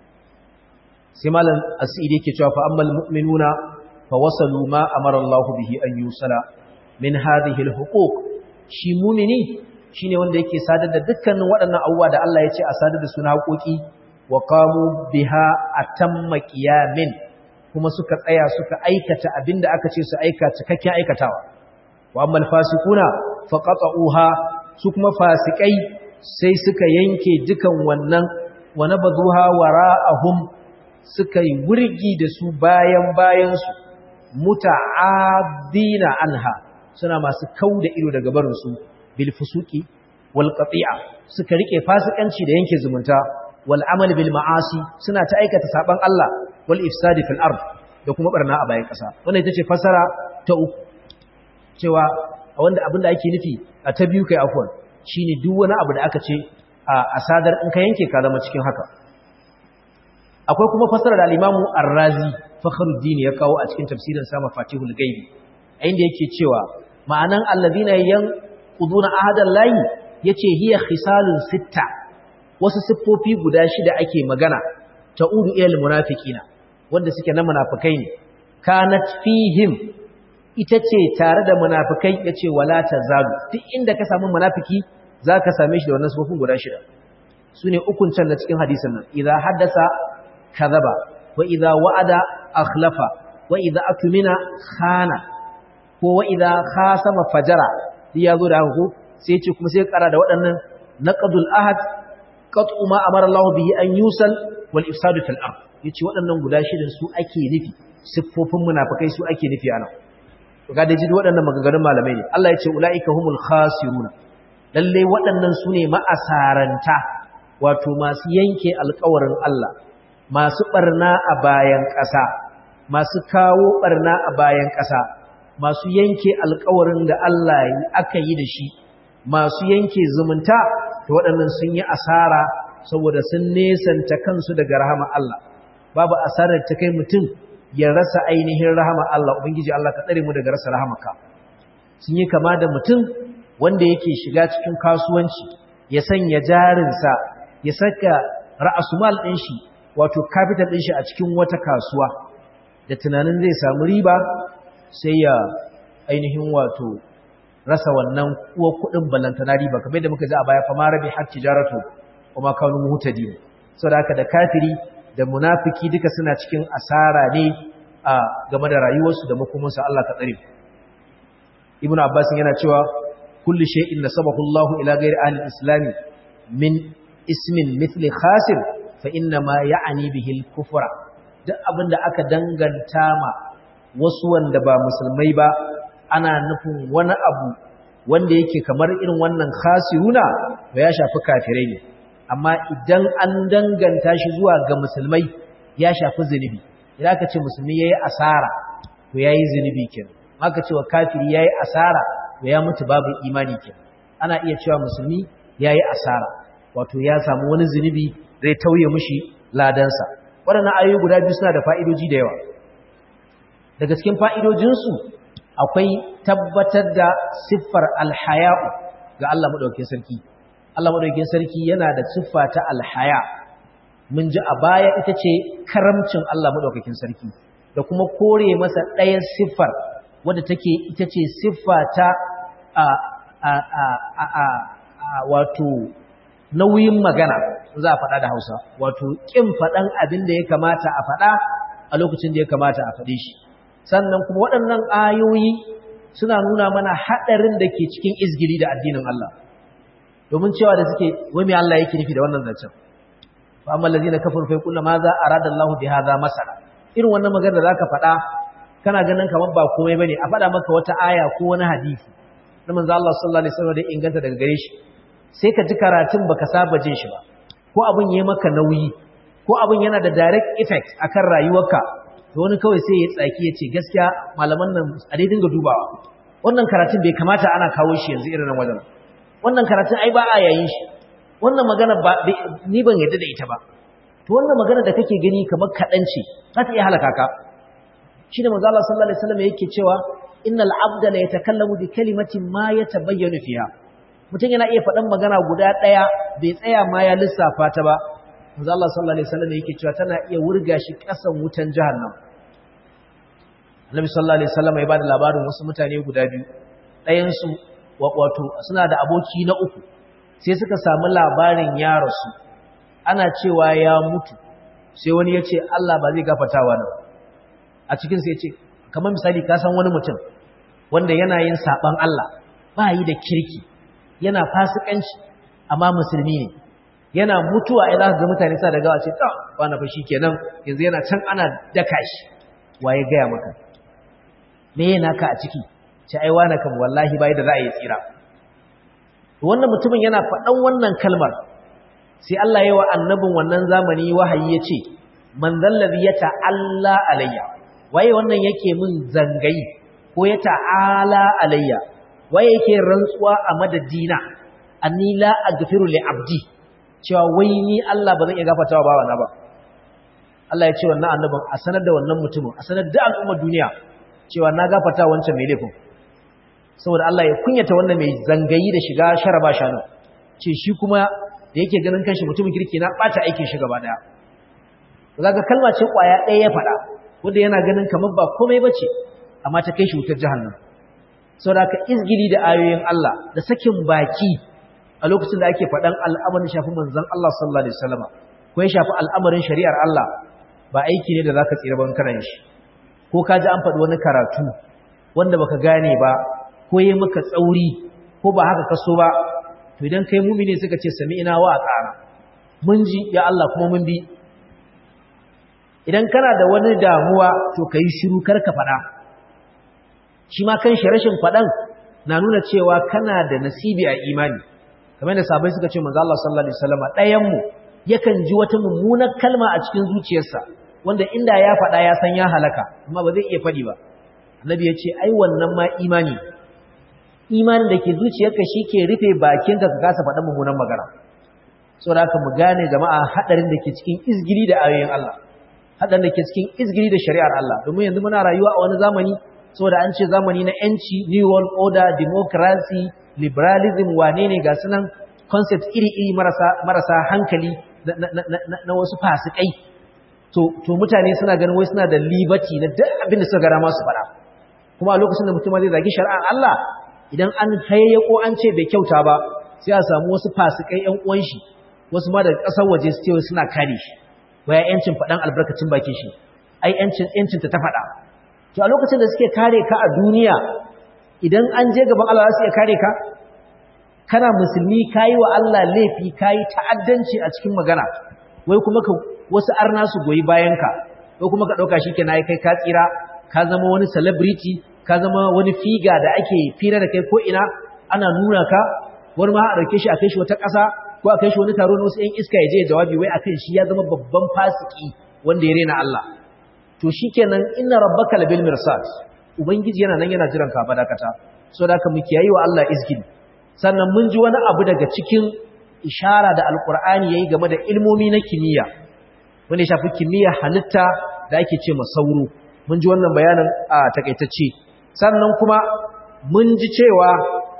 sai malam asiri yake cewa fa ammal mu'minuna fa wasalu ma amara Allah bihi an yusala min hadhihi al huquq shi mu'mini shine wanda yake sadar da dukkanin waɗannan abubuwa da Allah ya ce a sadar da su na haƙoƙi wa qamu biha atamma qiyamin kuma suka tsaya suka aikata abinda aka ce su aika cikakken aikatawa wa ammal fasiquna faqata'uha su kuma fasikai sai suka yanke dukan wannan wa nabadhuha wara'ahum suka yi wurgi da su bayan bayan su muta'addina anha suna masu kauda ido daga barin su bil fusuqi wal qati'a suka rike fasikanci da yanke zumunta wal amal bil ma'asi suna ta aikata saban Allah wal ifsadi fil ard da kuma barna a bayan kasa wannan ita ce fasara ta uku cewa wanda abinda ake nufi a ta biyu kai afwan shine duk wani abu da aka ce a sadar in ka yanke ka zama cikin haka akwai kuma fasara da al-Imamu Ar-Razi Fakhruddin ya kawo a cikin tafsirin sa Mafatihul Ghaibi inda yake cewa ma'anan allazina yanquduna ahadan lahi yace hiya khisalun sitta wasu siffofi guda shida ake magana ta'udu ilal munafiqina wanda suke na munafikai ne kanat fihim ita ce tare da munafikai yace wala tazalu duk inda ka samu munafiki zaka same shi da wannan siffofin guda shida sune ukun can na cikin hadisin nan idza haddasa kadhaba wa idza wa'ada akhlafa wa idza atmina khana ko wa idza khasama fajara ya zo da haka sai ya ce kuma sai ya kara da waɗannan naqdul ahad qat'u ma amara Allah bihi an yusal wal ifsadu fil ard yace waɗannan guda shidan su ake nufi siffofin munafikai su ake nufi anan to ga daji waɗannan maganganun malamai ne Allah yace ulaika humul khasiruna lalle waɗannan su ne ma'asaranta wato masu yanke alƙawarin Allah masu barna a bayan ƙasa masu kawo barna a bayan ƙasa masu yanke alƙawarin da Allah aka yi da shi masu yanke zumunta to waɗannan sun yi asara saboda sun nesanta kansu daga rahama Allah babu asarar ta kai mutum ya rasa ainihin rahama Allah ubangiji Allah ka tsare mu daga rasa rahamaka sun yi kama da mutum wanda yake shiga cikin kasuwanci ya sanya jarinsa ya saka ra'asumal ɗin shi wato capital ɗin shi a cikin wata kasuwa da tunanin zai samu riba sai ya ainihin wato rasa wannan uwa kudin ballantana riba kamar da muka ji a baya fa ma rabi har tijaratu kuma kanu muhtadin saboda haka da kafiri da munafiki duka suna cikin asara ne a game da rayuwarsu da makomansu Allah ka tsare Ibn Abbas yana cewa kullu shay'in nasabahu Allahu ila ghairi ahli al-islam min ismin mithli khasir fa inna ma ya'ni bihi al-kufra duk abinda aka danganta ma wasu wanda ba musulmai ba ana nufin wani abu wanda yake kamar irin wannan khasiruna ba ya shafi kafirai ne amma idan an danganta shi zuwa ga musulmai ya shafi zunubi idan aka ce musulmi yayi asara to yayi zunubi kenan aka ce wa kafiri yayi asara to ya mutu babu imani kenan ana iya cewa musulmi yayi asara wato ya samu wani zunubi zai tauye mishi ladansa waɗannan ayoyi guda biyu suna da fa'idoji da yawa daga cikin fa'idojinsu akwai tabbatar da siffar alhaya'u ga Allah maɗaukin sarki. Allah maɗaukin sarki yana da siffa ta alhaya. Mun ji a baya ita ce karamcin Allah maɗaukakin sarki da kuma kore masa ɗayan siffar wadda take ita ce siffa ta a, a, a, a, a, a wato nauyin magana za a faɗa da Hausa wato ƙin faɗan abin da ya kamata a faɗa a lokacin da ya kamata a faɗe shi. Sannan kuma waɗannan ayoyi suna nuna mana haɗarin da ke cikin izgili da addinin Allah domin cewa da suke wai me Allah yake nufi da wannan zancen fa amma allazina kafaru fa yaqulu ma za arada Allahu bi hadha masala irin wannan magana da zaka faɗa kana ganin kamar ba komai bane a faɗa maka wata aya ko wani hadisi na manzo Allah sallallahu alaihi wasallam da inganta daga gare shi sai ka ji karatun baka saba jin shi ba ko ko abin yayi maka nauyi ko abin yana da direct effect akan rayuwarka to wani kawai sai ya tsaki ya ce gaskiya malaman nan a dai dinga dubawa wannan karatun bai kamata ana kawo shi yanzu irin nan wajen wannan karatun ai ba a yayin shi wannan magana ba ni ban yadda da ita ba to wannan magana da kake gani kamar kadan ce za ta iya halaka ka shi da manzo Allah sallallahu alaihi wasallam yake cewa innal abda la yatakallamu bi kalimatin ma yatabayyanu fiha mutum yana iya faɗan magana guda ɗaya bai tsaya ma ya lissafa ta ba manzo Allah sallallahu alaihi wasallam yake cewa tana iya wurga shi ƙasan wutan jahannam Annabi sallallahu alaihi wasallam ya bada labarin wasu mutane guda biyu ɗayan su wato suna da aboki na uku sai suka samu labarin ya rasu ana cewa ya mutu sai wani ya ce Allah ba zai gafarta wa nan a cikin sai ya ce kamar misali ka san wani mutum wanda yana yin saban Allah ba yi da kirki yana fasikanci amma musulmi ne yana mutuwa idan ga mutane sa da gawa ce ta wani fa kenan yanzu yana can ana daka shi waye gaya maka me yana ka a ciki ce ai wani kan wallahi bai da za a yi tsira wannan mutumin yana faɗan wannan kalmar sai Allah ya yi wa annabin wannan zamani wahayi ya ce man zallabi ya ta'alla alayya waye wannan yake min zangayi ko ya ta'ala alayya waye yake rantsuwa a madadina anni la aghfiru li abdi cewa wai ni Allah ba zan iya gafartawa bawa na ba Allah ya ce wannan annabin a sanar da wannan mutumin a sanar da al'ummar duniya cewa na gafarta wancan mai laifin saboda Allah ya kunyata wannan mai zangayi da shiga sharaba shanu ce shi kuma da yake ganin kanshi mutumin kirki na bata aikin shi gaba daya kaga kalma ce kwaya ɗaya ya faɗa wanda yana ganin kamar ba komai bace amma ta kai shi wutar jahannam saboda ka izgili da ayoyin Allah da sakin baki a lokacin da ake faɗan al'amarin shafi manzon Allah sallallahu alaihi wasallam ko ya shafi al'amarin shari'ar Allah ba aiki ne da zaka tsira ban karan shi ko ka ji an faɗi wani karatu wanda baka gane ba ko yayi maka tsauri ko ba haka kaso ba to idan kai mumini suka ce sami'ina wa ata'ana mun ji ya Allah kuma mun bi idan kana da wani damuwa to kai shiru kar ka faɗa shi ma kan shi rashin faɗan na nuna cewa kana da nasibi a imani kamar da sahabbai suka ce manzo Allah sallallahu alaihi wasallam ɗayan mu yakan ji wata mummunar kalma a cikin zuciyarsa wanda inda ya faɗa ya san ya halaka amma ba zai iya faɗi ba annabi ya ce ai wannan ma imani imanin da ke zuciyarka shi ke rufe bakinka ka kasa faɗa mummunan magana saboda haka mu gane jama'a hadarin da ke cikin izgiri da ayoyin Allah hadarin da ke cikin izgiri da shari'ar Allah domin yanzu muna rayuwa a wani zamani saboda an ce zamani na yanci new world order democracy liberalism wane ne ga sunan concept iri-iri marasa marasa hankali na wasu fasikai to to mutane suna ganin wai suna da liberty na duk abin da suka gara masu fada kuma a lokacin da mutum zai zagi shari'ar Allah idan an hayayyako an ce bai kyauta ba sai a samu wasu fasikai ƴan uwan shi wasu ma daga ƙasar waje su ce suna kare shi waya yancin fadan albarkacin bakin shi ai yancin yancin ta fada to a lokacin da suke kare ka a duniya idan an je gaban Allah za su iya kare ka kana musulmi kayi wa Allah laifi kayi ta'addanci a cikin magana wai kuma ka wasu arna su goyi bayanka ko kuma ka dauka shikenan ai kai ka tsira ka zama wani celebrity ka zama wani figa da ake fira da kai ko ina ana nuna ka wani ma a dauke shi a kai shi wata ƙasa ko a kai shi wani taro na wasu ƴan iska ya je jawabi wai akan shi ya zama babban fasiki wanda ya rena Allah to shikenan inna rabbaka labil mirsad ubangiji yana nan yana jiran ka badakata so da haka mu kiyayi wa Allah izgili sannan mun ji wani abu daga cikin ishara da alqur'ani yayi game da ilmomi na kimiyya wanda ya shafi kimiyya halitta da ake ce sauro. Mun ji wannan bayanin a takaitacce sannan kuma mun ji cewa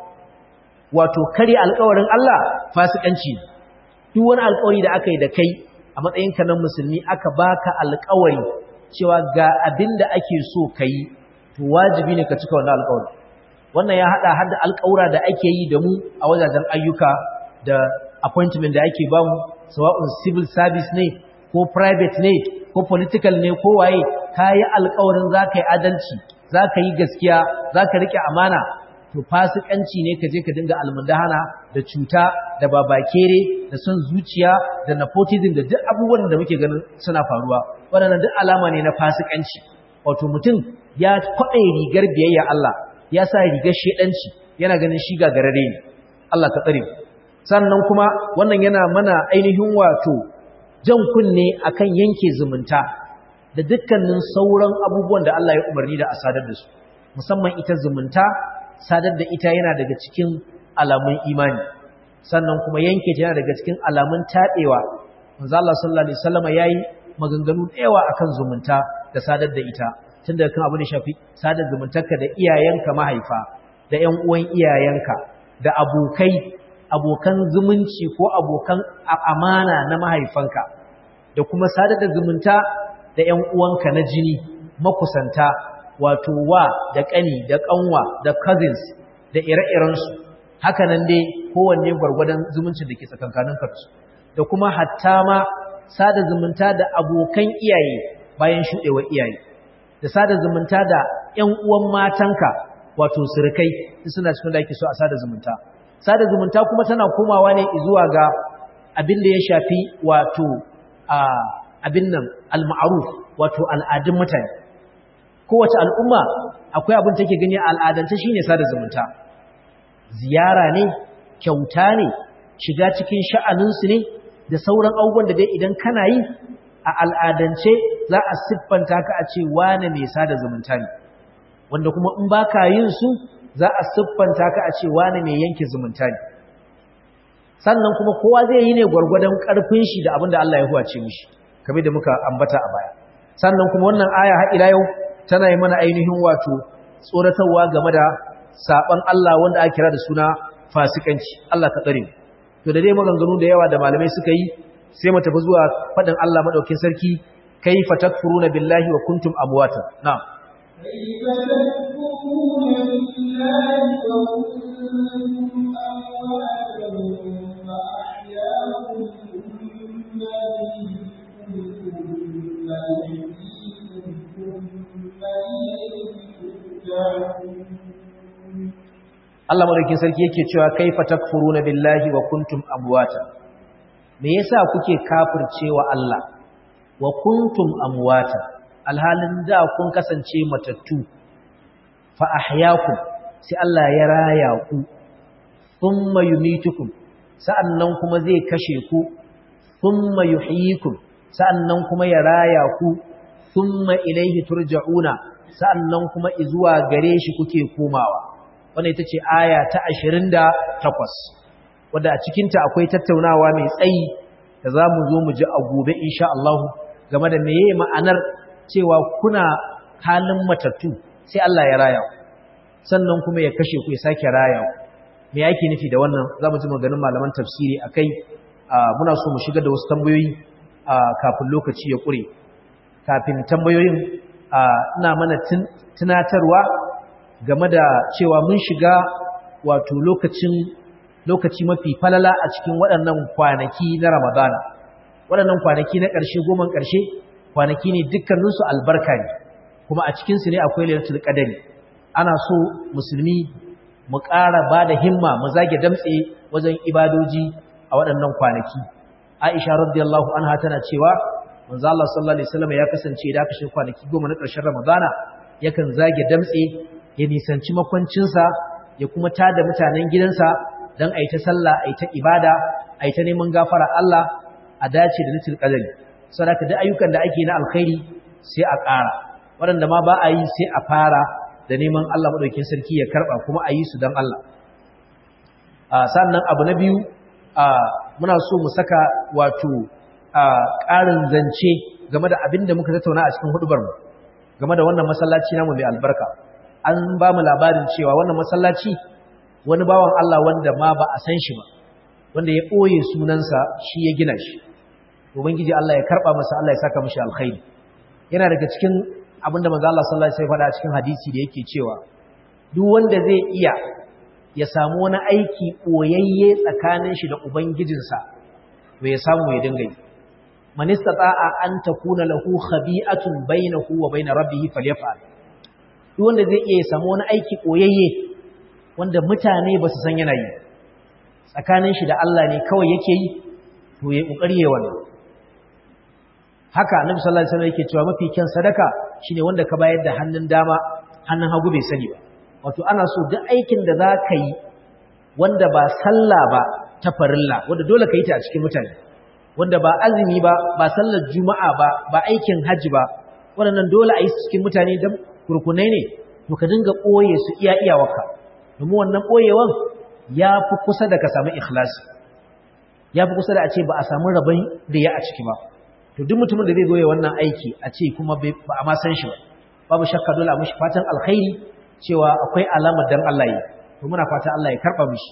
wato kare alƙawarin Allah fasikanci duk wani alƙawari da aka yi da kai a matsayinka na musulmi aka baka alƙawari cewa ga abin da ake so kai to wajibi ne ka cika wannan alƙawari wannan ya hada hada alƙawura da ake yi da mu a wajajen ayyuka da appointment da ake bamu sawa'un civil service ne ko private ne ko political ne ko waye kayi alƙawarin zaka yi adalci zaka yi gaskiya zaka rike amana to fasikanci ne kaje ka dinga almundahana da cuta da babakere da son zuciya da nepotism da duk abubuwan da muke ganin suna faruwa wannan duk alama ne na fasikanci wato mutum ya kwaɗe rigar biyayya Allah ya sa rigar shedanci yana ganin shi gagarare ne Allah ka tsare sannan kuma wannan yana mana ainihin wato jan kunne akan yanke zumunta da dukkanin sauran abubuwan da Allah ya umarni da a sadar da su musamman ita zumunta sadar da ita yana daga cikin alamun imani sannan kuma yanke ta yana daga cikin alamun taɓewa manzo Allah sallallahu alaihi wasallam yayi maganganu da yawa akan zumunta da sadar da ita tunda kan abu ne shafi sadar zumuntarka da iyayenka mahaifa da ƴan uwan iyayenka da abokai abokan zumunci ko abokan amana na mahaifanka da kuma sadar da zumunta da ƴan uwanka na jini makusanta wato wa da ƙani da ƙanwa da cousins da ire-irensu haka nan dai kowanne gwargwadon zumuncin da ke tsakankanin kansu da kuma hatta ma sada zumunta da abokan iyaye bayan shuɗewar iyaye da sada zumunta da ƴan uwan matanka wato surukai suna cikin da ake so a sada zumunta sada zumunta kuma tana komawa ne zuwa ga abin da ya shafi wato abin nan al-ma'ruf wato al'adun mutane kowace al'umma akwai abin take gani a al'adance shine sada zumunta ziyara ne kyauta ne shiga cikin sha'aninsu ne da sauran abubuwan da dai idan kana yi a al'adance za a siffanta ka a ce wane mai sada zumunta ne wanda kuma in baka yin su za a siffanta ka a ce wane mai yanke zumunta ne sannan kuma kowa zai yi ne gwargwadon karfin shi da abin da Allah ya huwace mishi kamar da muka ambata a baya sannan kuma wannan aya har ila yau tana yi mana ainihin wato tsoratarwa game da saban Allah wanda ake kira da suna fasikanci Allah ka tsare to da dai maganganu da yawa da malamai suka yi sai mu tafi zuwa fadin Allah madaukakin sarki kaifa takfuruna billahi wa kuntum amwata na'am kaifa takfuruna billahi wa kuntum amwata fa ahyaakum thumma Allah madaukakin sarki yake cewa kaifa takfuruna billahi wa kuntum amwata me yasa kuke kafircewa Allah wa kuntum amwata alhalin da kun kasance matattu fa ahyaakum sai Allah ya raya ku thumma yumitukum sa'annan kuma zai kashe ku thumma yuhyikum sa'annan kuma ya raya ku thumma ilayhi turja'una sa'annan kuma izuwa gare shi kuke komawa wannan ita ce aya ta ashirin da takwas wadda a cikinta akwai tattaunawa mai tsayi da za mu zo mu ji a gobe insha Allah game da meye ma'anar cewa kuna halin matattu sai Allah ya raya ku sannan kuma ya kashe ku ya sake raya ku me yake nufi da wannan za mu ji maganin malaman tafsiri akai muna so mu shiga da wasu tambayoyi kafin lokaci ya ƙure kafin tambayoyin ina mana tunatarwa game da cewa mun shiga wato lokacin lokaci mafi falala a cikin waɗannan kwanaki na Ramadana waɗannan kwanaki na ƙarshe goman ƙarshe kwanaki ne dukkaninsu albarka ne kuma a cikinsu ne akwai lailatul qadari ana so musulmi mu ƙara ba da himma mu zage damtse wajen ibadoji a waɗannan kwanaki Aisha radiyallahu anha tana cewa manzo Allah sallallahu alaihi wasallam ya kasance da kashe kwanaki goma na ƙarshen Ramadana yakan zage damtse ya nisanci makwancinsa ya kuma tada mutanen gidansa don a yi ta sallah a yi ta ibada a yi ta neman gafara Allah a dace da litil qadari saboda da ayyukan da ake na alkhairi sai a ƙara waɗanda ma ba a yi sai a fara da neman Allah madaukakin sarki ya karba kuma a yi su don Allah sannan abu na biyu muna so mu saka wato ƙarin zance game da abin da muka tattauna a cikin hudubar mu game da wannan masallaci namu mai albarka an ba mu labarin cewa wannan masallaci wani bawan Allah wanda ma ba a san shi ba wanda ya ɓoye sunansa shi ya gina shi ubangiji Allah ya karɓa masa Allah ya saka mishi alkhairi yana daga cikin abinda manzo Allah sallallahu alaihi wasallam ya faɗa a cikin hadisi da yake cewa duk wanda zai iya ya samu wani aiki ɓoyayye tsakanin shi da ubangijinsa to ya samu ya dinga yi man istata'a an takuna lahu khabi'atun bainahu wa bain rabbih falyaf'al duk wanda zai iya samu wani aiki koyayye wanda mutane ba su san yana yi tsakanin shi da Allah ne kawai yake yi to ya kokari ya wannan haka annabi sallallahu alaihi wasallam yake cewa mafi kyan sadaka shine wanda ka bayar da hannun dama hannun hagu bai sani ba wato ana so duk aikin da zaka yi wanda ba sallah ba ta farilla wanda dole ka yi ta a cikin mutane wanda ba azumi ba ba sallar juma'a ba ba aikin hajji ba waɗannan dole a yi su cikin mutane don kurkunai ne to ka dinga ɓoye su iya iyawarka domin wannan ɓoyewan ya fi kusa da ka samu ikhlasi ya fi kusa da a ce ba a samu rabon da ya a ciki ba to duk mutumin da zai zo ya wannan aiki a ce kuma ba a ma san shi ba babu shakka dole a mishi fatan alkhairi cewa akwai alamar dan Allah yi to muna fata Allah ya karba mishi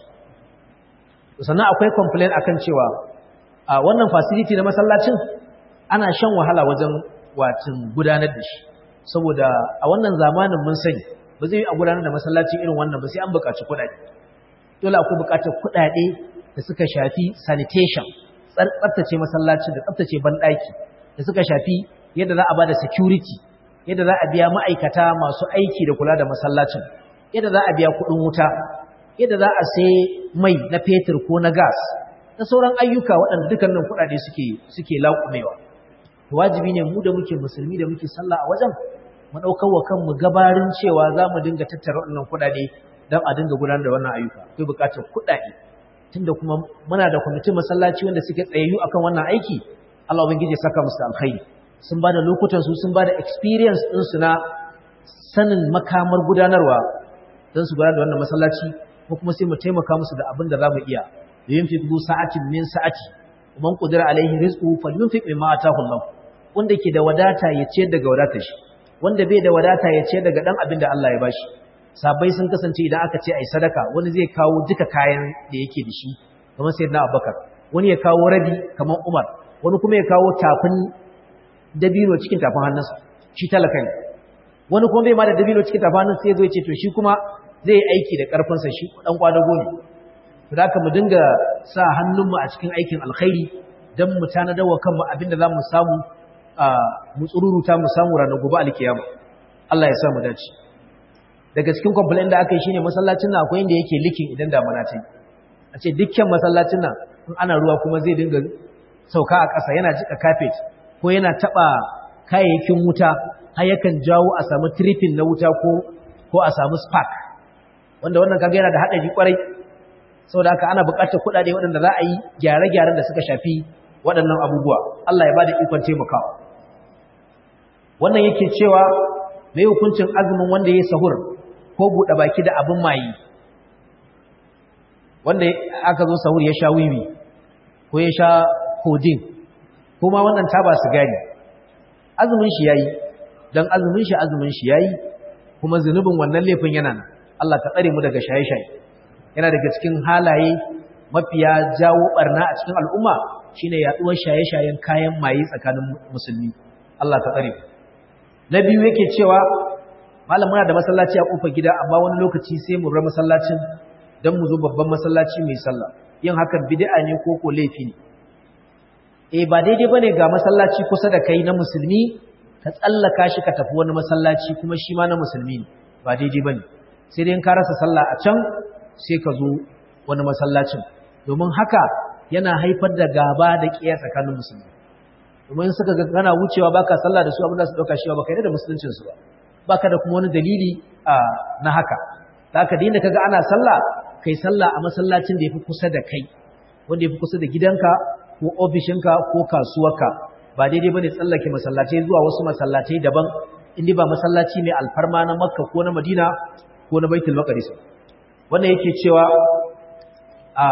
sannan akwai complaint akan cewa a wannan facility na masallacin ana shan wahala wajen watin gudanar da shi saboda a wannan zamanin mun sani ba zai yi a gudanar da masallaci irin wannan ba sai an buƙaci kuɗaɗe dole akwai buƙatar kuɗaɗe da suka shafi sanitation tsaftace masallaci da tsaftace banɗaki da suka shafi yadda za a ba da security yadda za a biya ma'aikata masu aiki da kula da masallacin yadda za a biya kuɗin wuta yadda za a sai mai na fetur ko na gas da sauran ayyuka waɗanda dukkanin kuɗaɗe suke suke laƙumewa wajibi ne mu da muke musulmi da muke sallah a wajen mu ɗaukar wa kanmu gabarin cewa za mu dinga tattara waɗannan kuɗaɗe don a dinga gudanar da wannan ayyuka akwai buƙatar kuɗaɗe tunda kuma muna da kwamitin masallaci wanda suke tsayayyu akan wannan aiki Allah ubangiji ya saka musu alkhairi sun bada lokutan su sun bada experience din su na sanin makamar gudanarwa don su gudanar da wannan masallaci ko kuma sai mu taimaka musu da abin da zamu iya yunfiq du sa'atin min sa'ati man qadara alaihi rizquhu falyunfiq mimma ataahu Allah wanda ke da wadata ya ciyar daga wadatar shi wanda bai da wadata ya ciyar daga dan abin da Allah ya bashi sabai sun kasance idan aka ce ai sadaka wani zai kawo duka kayan da yake da shi kamar sayyidina Abubakar wani ya kawo rabi kamar Umar wani kuma ya kawo tafin dabino cikin tafin hannunsa shi talaka ne wani kuma bai ma da dabino cikin tafin hannunsa sai ya zo ya ce to shi kuma zai aiki da karfinsa shi dan kwadago ne to da haka mu dinga sa hannunmu a cikin aikin alkhairi dan mu tanadar wa kanmu abinda zamu samu mu tsururuta mu samu ranar gobe alkiyama Allah ya sa mu dace daga cikin complaint da aka yi shine masallacin nan akwai inda yake likin idan damuna ta yi a ce dukkan masallacin nan in ana ruwa kuma zai dinga sauka a ƙasa yana jika carpet ko yana taba kayayyakin wuta har yakan jawo a samu tripping na wuta ko ko a samu spark wanda wannan kaga yana da hadari kwarai saboda haka ana buƙatar kuɗaɗe waɗanda za a yi gyare-gyaren da suka shafi waɗannan abubuwa Allah ya bada ikon taimakawa wannan yake cewa mai hukuncin azumin wanda ya sahur ko buɗe baki da abin mayi wanda aka zo sahur ya sha wiwi ko ya sha codeine kuma wannan taba sigari azumin shi yayi dan azumin shi azumin shi yayi kuma zunubin wannan laifin yana nan Allah ka tsare mu daga shaye-shaye yana daga cikin halaye mafiya jawo barna a cikin al'umma shine yaduwar shaye-shayen kayan maye tsakanin musulmi Allah ka tsare na biyu yake cewa malam muna da masallaci a kofar gida amma wani lokaci sai mu bar masallacin dan mu zo babban masallaci mai sallah yin hakan bid'a ne ko ko laifi ne eh ba daidai bane ga masallaci kusa da kai na musulmi ka tsallaka shi ka tafi wani masallaci kuma shi ma na musulmi ne ba daidai bane sai dai in ka rasa sallah a can sai ka zo wani masallacin domin haka yana haifar da gaba da kiyaye tsakanin musulmi domin suka ga kana wucewa baka sallah da su abin da su dauka shi ba kai da musuluncin su ba baka da kuma wani dalili na haka zaka dinda kaga ana sallah kai sallah a masallacin da yafi kusa da kai wanda yafi kusa da gidanka ko ofishinka ko kasuwarka ba daidai bane tsallake masallatai zuwa wasu masallatai daban inda ba masallaci mai alfarma na Makka ko na Madina ko na Baitul Maqdis wannan yake cewa a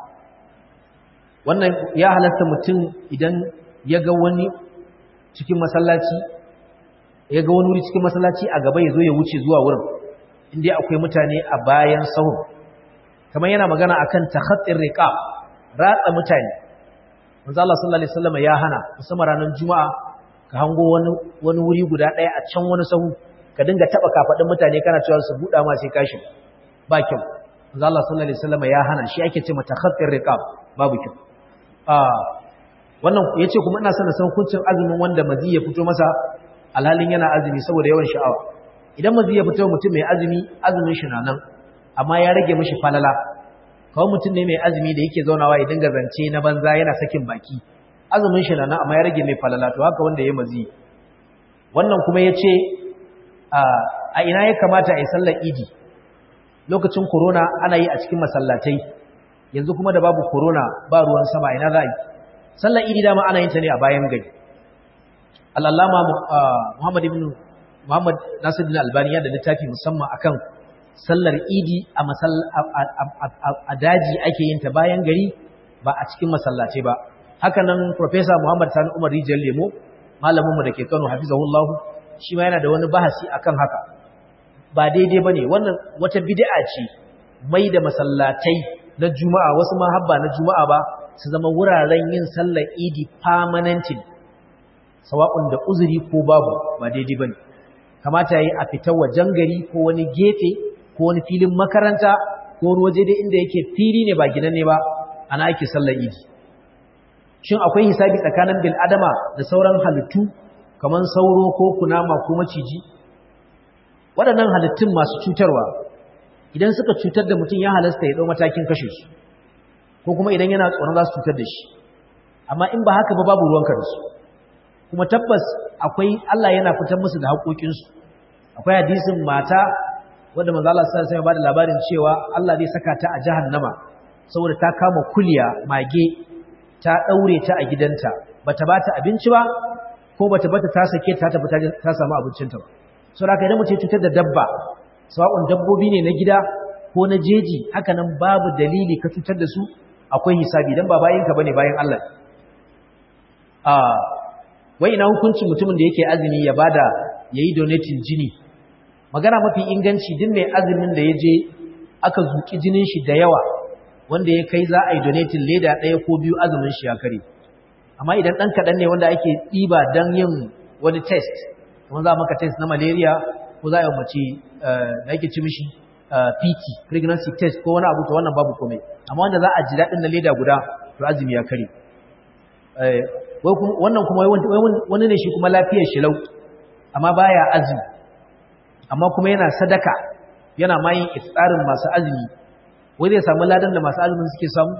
wannan ya halatta mutum idan ya ga wani cikin masallaci ya ga wani wuri cikin masallaci a gaba ya zo ya wuce zuwa wurin inda akwai mutane a bayan sahun kamar yana magana akan takhattir riqab ratsa mutane manzo Allah sallallahu alaihi wasallam ya hana musamman ranar juma'a ka hango wani wani wuri guda daya a can wani sahu ka dinga taba kafadin mutane kana cewa su buda ma sai kashi ba kyau manzo Allah sallallahu alaihi wasallam ya hana shi ake ce mata takhattir riqab babu kyau a wannan yace kuma ina son san hukuncin azumin wanda mazi ya fito masa alhalin yana azumi saboda yawan sha'awa idan mazi ya fito mutum mai azumi azumin shi nan amma ya rage mishi falala kawai mutum ne mai azumi da yake zaunawa ya dinga zance na banza yana sakin baki azumin shi nan amma ya rage mai falala to haka wanda ya mazi wannan kuma yace a ina ya kamata a yi sallar idi lokacin corona ana yi a cikin masallatai yanzu kuma da babu corona ba ruwan sama ina za a yi sallar idi dama ana yin ta ne a bayan gari al'allama muhammad ibn muhammad nasiruddin albani ya da littafi musamman akan sallar idi a daji ake yin ta bayan gari ba a cikin masallaci ba haka nan professor muhammad sani umar rijiyar lemo malaminmu da ke kano hafizahullahu shi ma yana da wani bahasi akan haka ba daidai ba ne wannan wata bid'a ce mai da masallatai na juma'a wasu ma habba na juma'a ba su zama wuraren yin sallar idi permanently sawa'un da uzuri ko babu ba daidai bane kamata yayi a fita wajen gari ko wani gefe ko wani filin makaranta ko wani waje dai inda yake fili ne ba ginanne ba ana ake sallar idi shin akwai hisabi tsakanin bil adama da sauran halittu kaman sauro ko kunama ko maciji waɗannan halittun masu cutarwa idan suka cutar da mutum ya halasta ya ɗau matakin kashe su ko kuma idan yana tsoron za su cutar da shi amma in ba haka ba babu ruwanka da su kuma tabbas akwai Allah yana fitar musu da haƙoƙinsu akwai hadisin mata wanda manzo Allah sallallahu alaihi wasallam ya bada labarin cewa Allah zai saka ta a jahannama saboda ta kama kuliya mage ta daure ta a gidanta bata bata abinci ba ko bata bata ta sake ta tafi ta samu abincinta ba saboda kai da mutum cutar da dabba sawa'un dabbobi ne na gida ko na jeji haka nan babu dalili ka cutar da su akwai hisabi dan ba bayinka bane bayin Allah a wai ina hukuncin mutumin da yake azumi ya bada yayi donating jini magana mafi inganci din mai azumin da yaje aka zuki jinin shi da yawa wanda ya kai za a yi donating leda ɗaya ko biyu azumin shi ya kare amma idan dan kadan ne wanda ake diba dan yin wani test kuma za maka test na malaria ko za a yi mace da ake ci mishi P T pregnancy test ko wani abu to wannan babu komai amma wanda za a ji dadin na leda guda to azumi ya kare wannan kuma wani ne shi kuma lafiyar shi lau amma baya azumi amma kuma yana sadaka yana ma yin iftarin masu azumi wai zai samu ladan da masu azumin suke samu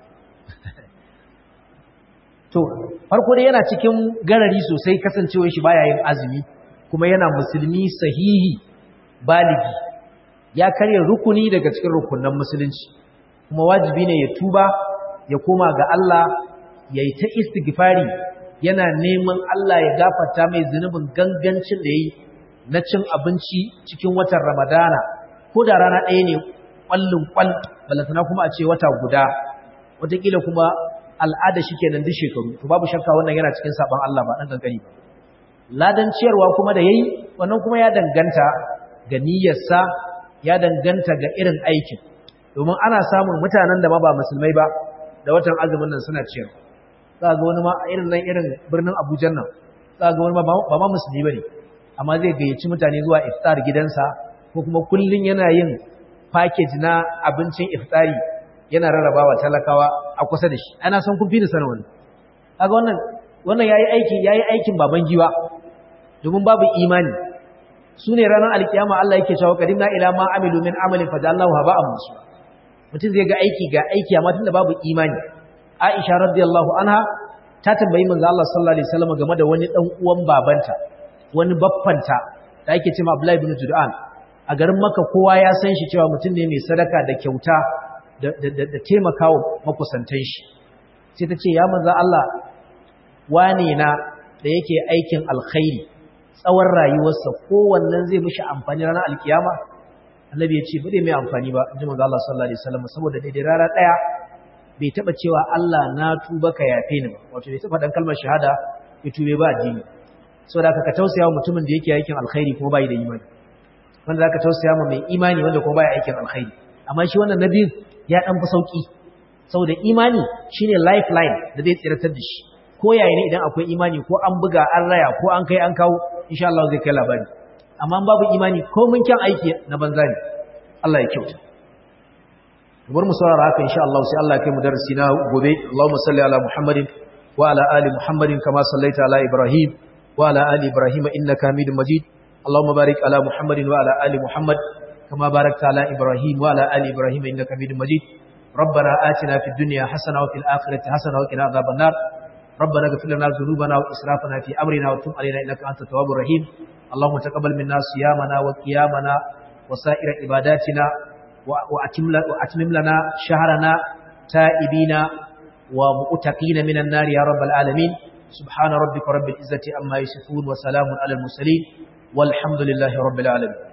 to farko dai yana cikin garari sosai kasancewar shi baya yin azumi kuma yana musulmi sahihi baligi ya karya rukuni daga cikin rukunan musulunci kuma wajibi ne ya tuba ya koma ga Allah ya yi ta istighfari yana neman Allah ya gafarta mai zunubin gangancin da yayi na cin abinci cikin watan Ramadana ko da rana ɗaya ne ƙwallin ƙwal balantana kuma a ce wata guda wataƙila kuma al'ada shi kenan duk shekaru to babu shakka wannan yana cikin saban Allah ba ɗan ƙanƙani ba ladan ciyarwa kuma da yayi wannan kuma ya danganta ga niyyarsa ya danganta ga irin aikin domin ana samun mutanen da ma ba musulmai ba da watan azumin nan suna ciyarwa za ga wani ma irin nan irin birnin Abuja nan za ga wani ma ba ma musulmi bane amma zai gayyaci mutane zuwa iftar gidansa ko kuma kullun yana yin package na abincin iftari yana rarrabawa talakawa a kusa da shi ana son kun fi ni sanin wannan kaga wannan wannan yayi aiki yayi aikin baban giwa domin babu imani sune ranar alkiyama Allah yake cewa qadimna ila ma amilu min amalin fajallahu haba'an mansura mutum zai ga aiki ga aiki amma tunda babu imani Aisha radiyallahu anha ta tambayi manzo Allah sallallahu alaihi wasallam game da wani dan uwan babanta wani baffanta da yake cewa Abdullah ibn Jud'an a garin Makka kowa ya san shi cewa mutum ne mai sadaka da kyauta da da da taimakawa makusantan shi sai ta ce ya manzo Allah wane na da yake aikin alkhairi tsawon rayuwarsa kowannen zai mishi amfani ranar alkiyama annabi ya ce ba zai mai amfani ba inji manzo Allah sallallahu alaihi wasallam saboda daidai rana daya bai taba cewa Allah na tuba ka yafe ni ba wato bai taba dan kalmar shahada ya tube ba addini saboda ka tausaya wa mutumin da yake aikin alkhairi kuma bai da imani wanda zaka tausaya ma mai imani wanda kuma bai aikin alkhairi amma shi wannan nabi ya dan fi sauki saboda imani shine lifeline da zai tsiratar da shi ko yayin ne idan akwai imani ko an buga an raya ko an kai an kawo insha Allah zai kai labari amma babu imani ko mun kyan aiki na banza ne Allah ya kyauta bar mu saurara haka insha Allah sai Allah ya kai mu darasi na gobe Allahumma salli ala Muhammadin wa ala ali Muhammadin kama sallaita ala Ibrahim wa ala ali Ibrahim innaka Hamidum Majid Allahumma barik ala Muhammadin wa ala ali Muhammad kama barakta ala Ibrahim wa ala ali Ibrahim innaka Hamidum Majid ربنا آتنا في الدنيا حسنة وفي الآخرة حسنة وقنا عذاب النار ربنا اغفر لنا ذنوبنا وإسرافنا في أمرنا وتب علينا إنك أنت التواب الرحيم اللهم تقبل منا صيامنا وقيامنا وسائر عباداتنا وأتمم لنا شهرنا تائبين ومؤتقين من النار يا رب العالمين سبحان ربك رب العزة عما يصفون وسلام على المرسلين والحمد لله رب العالمين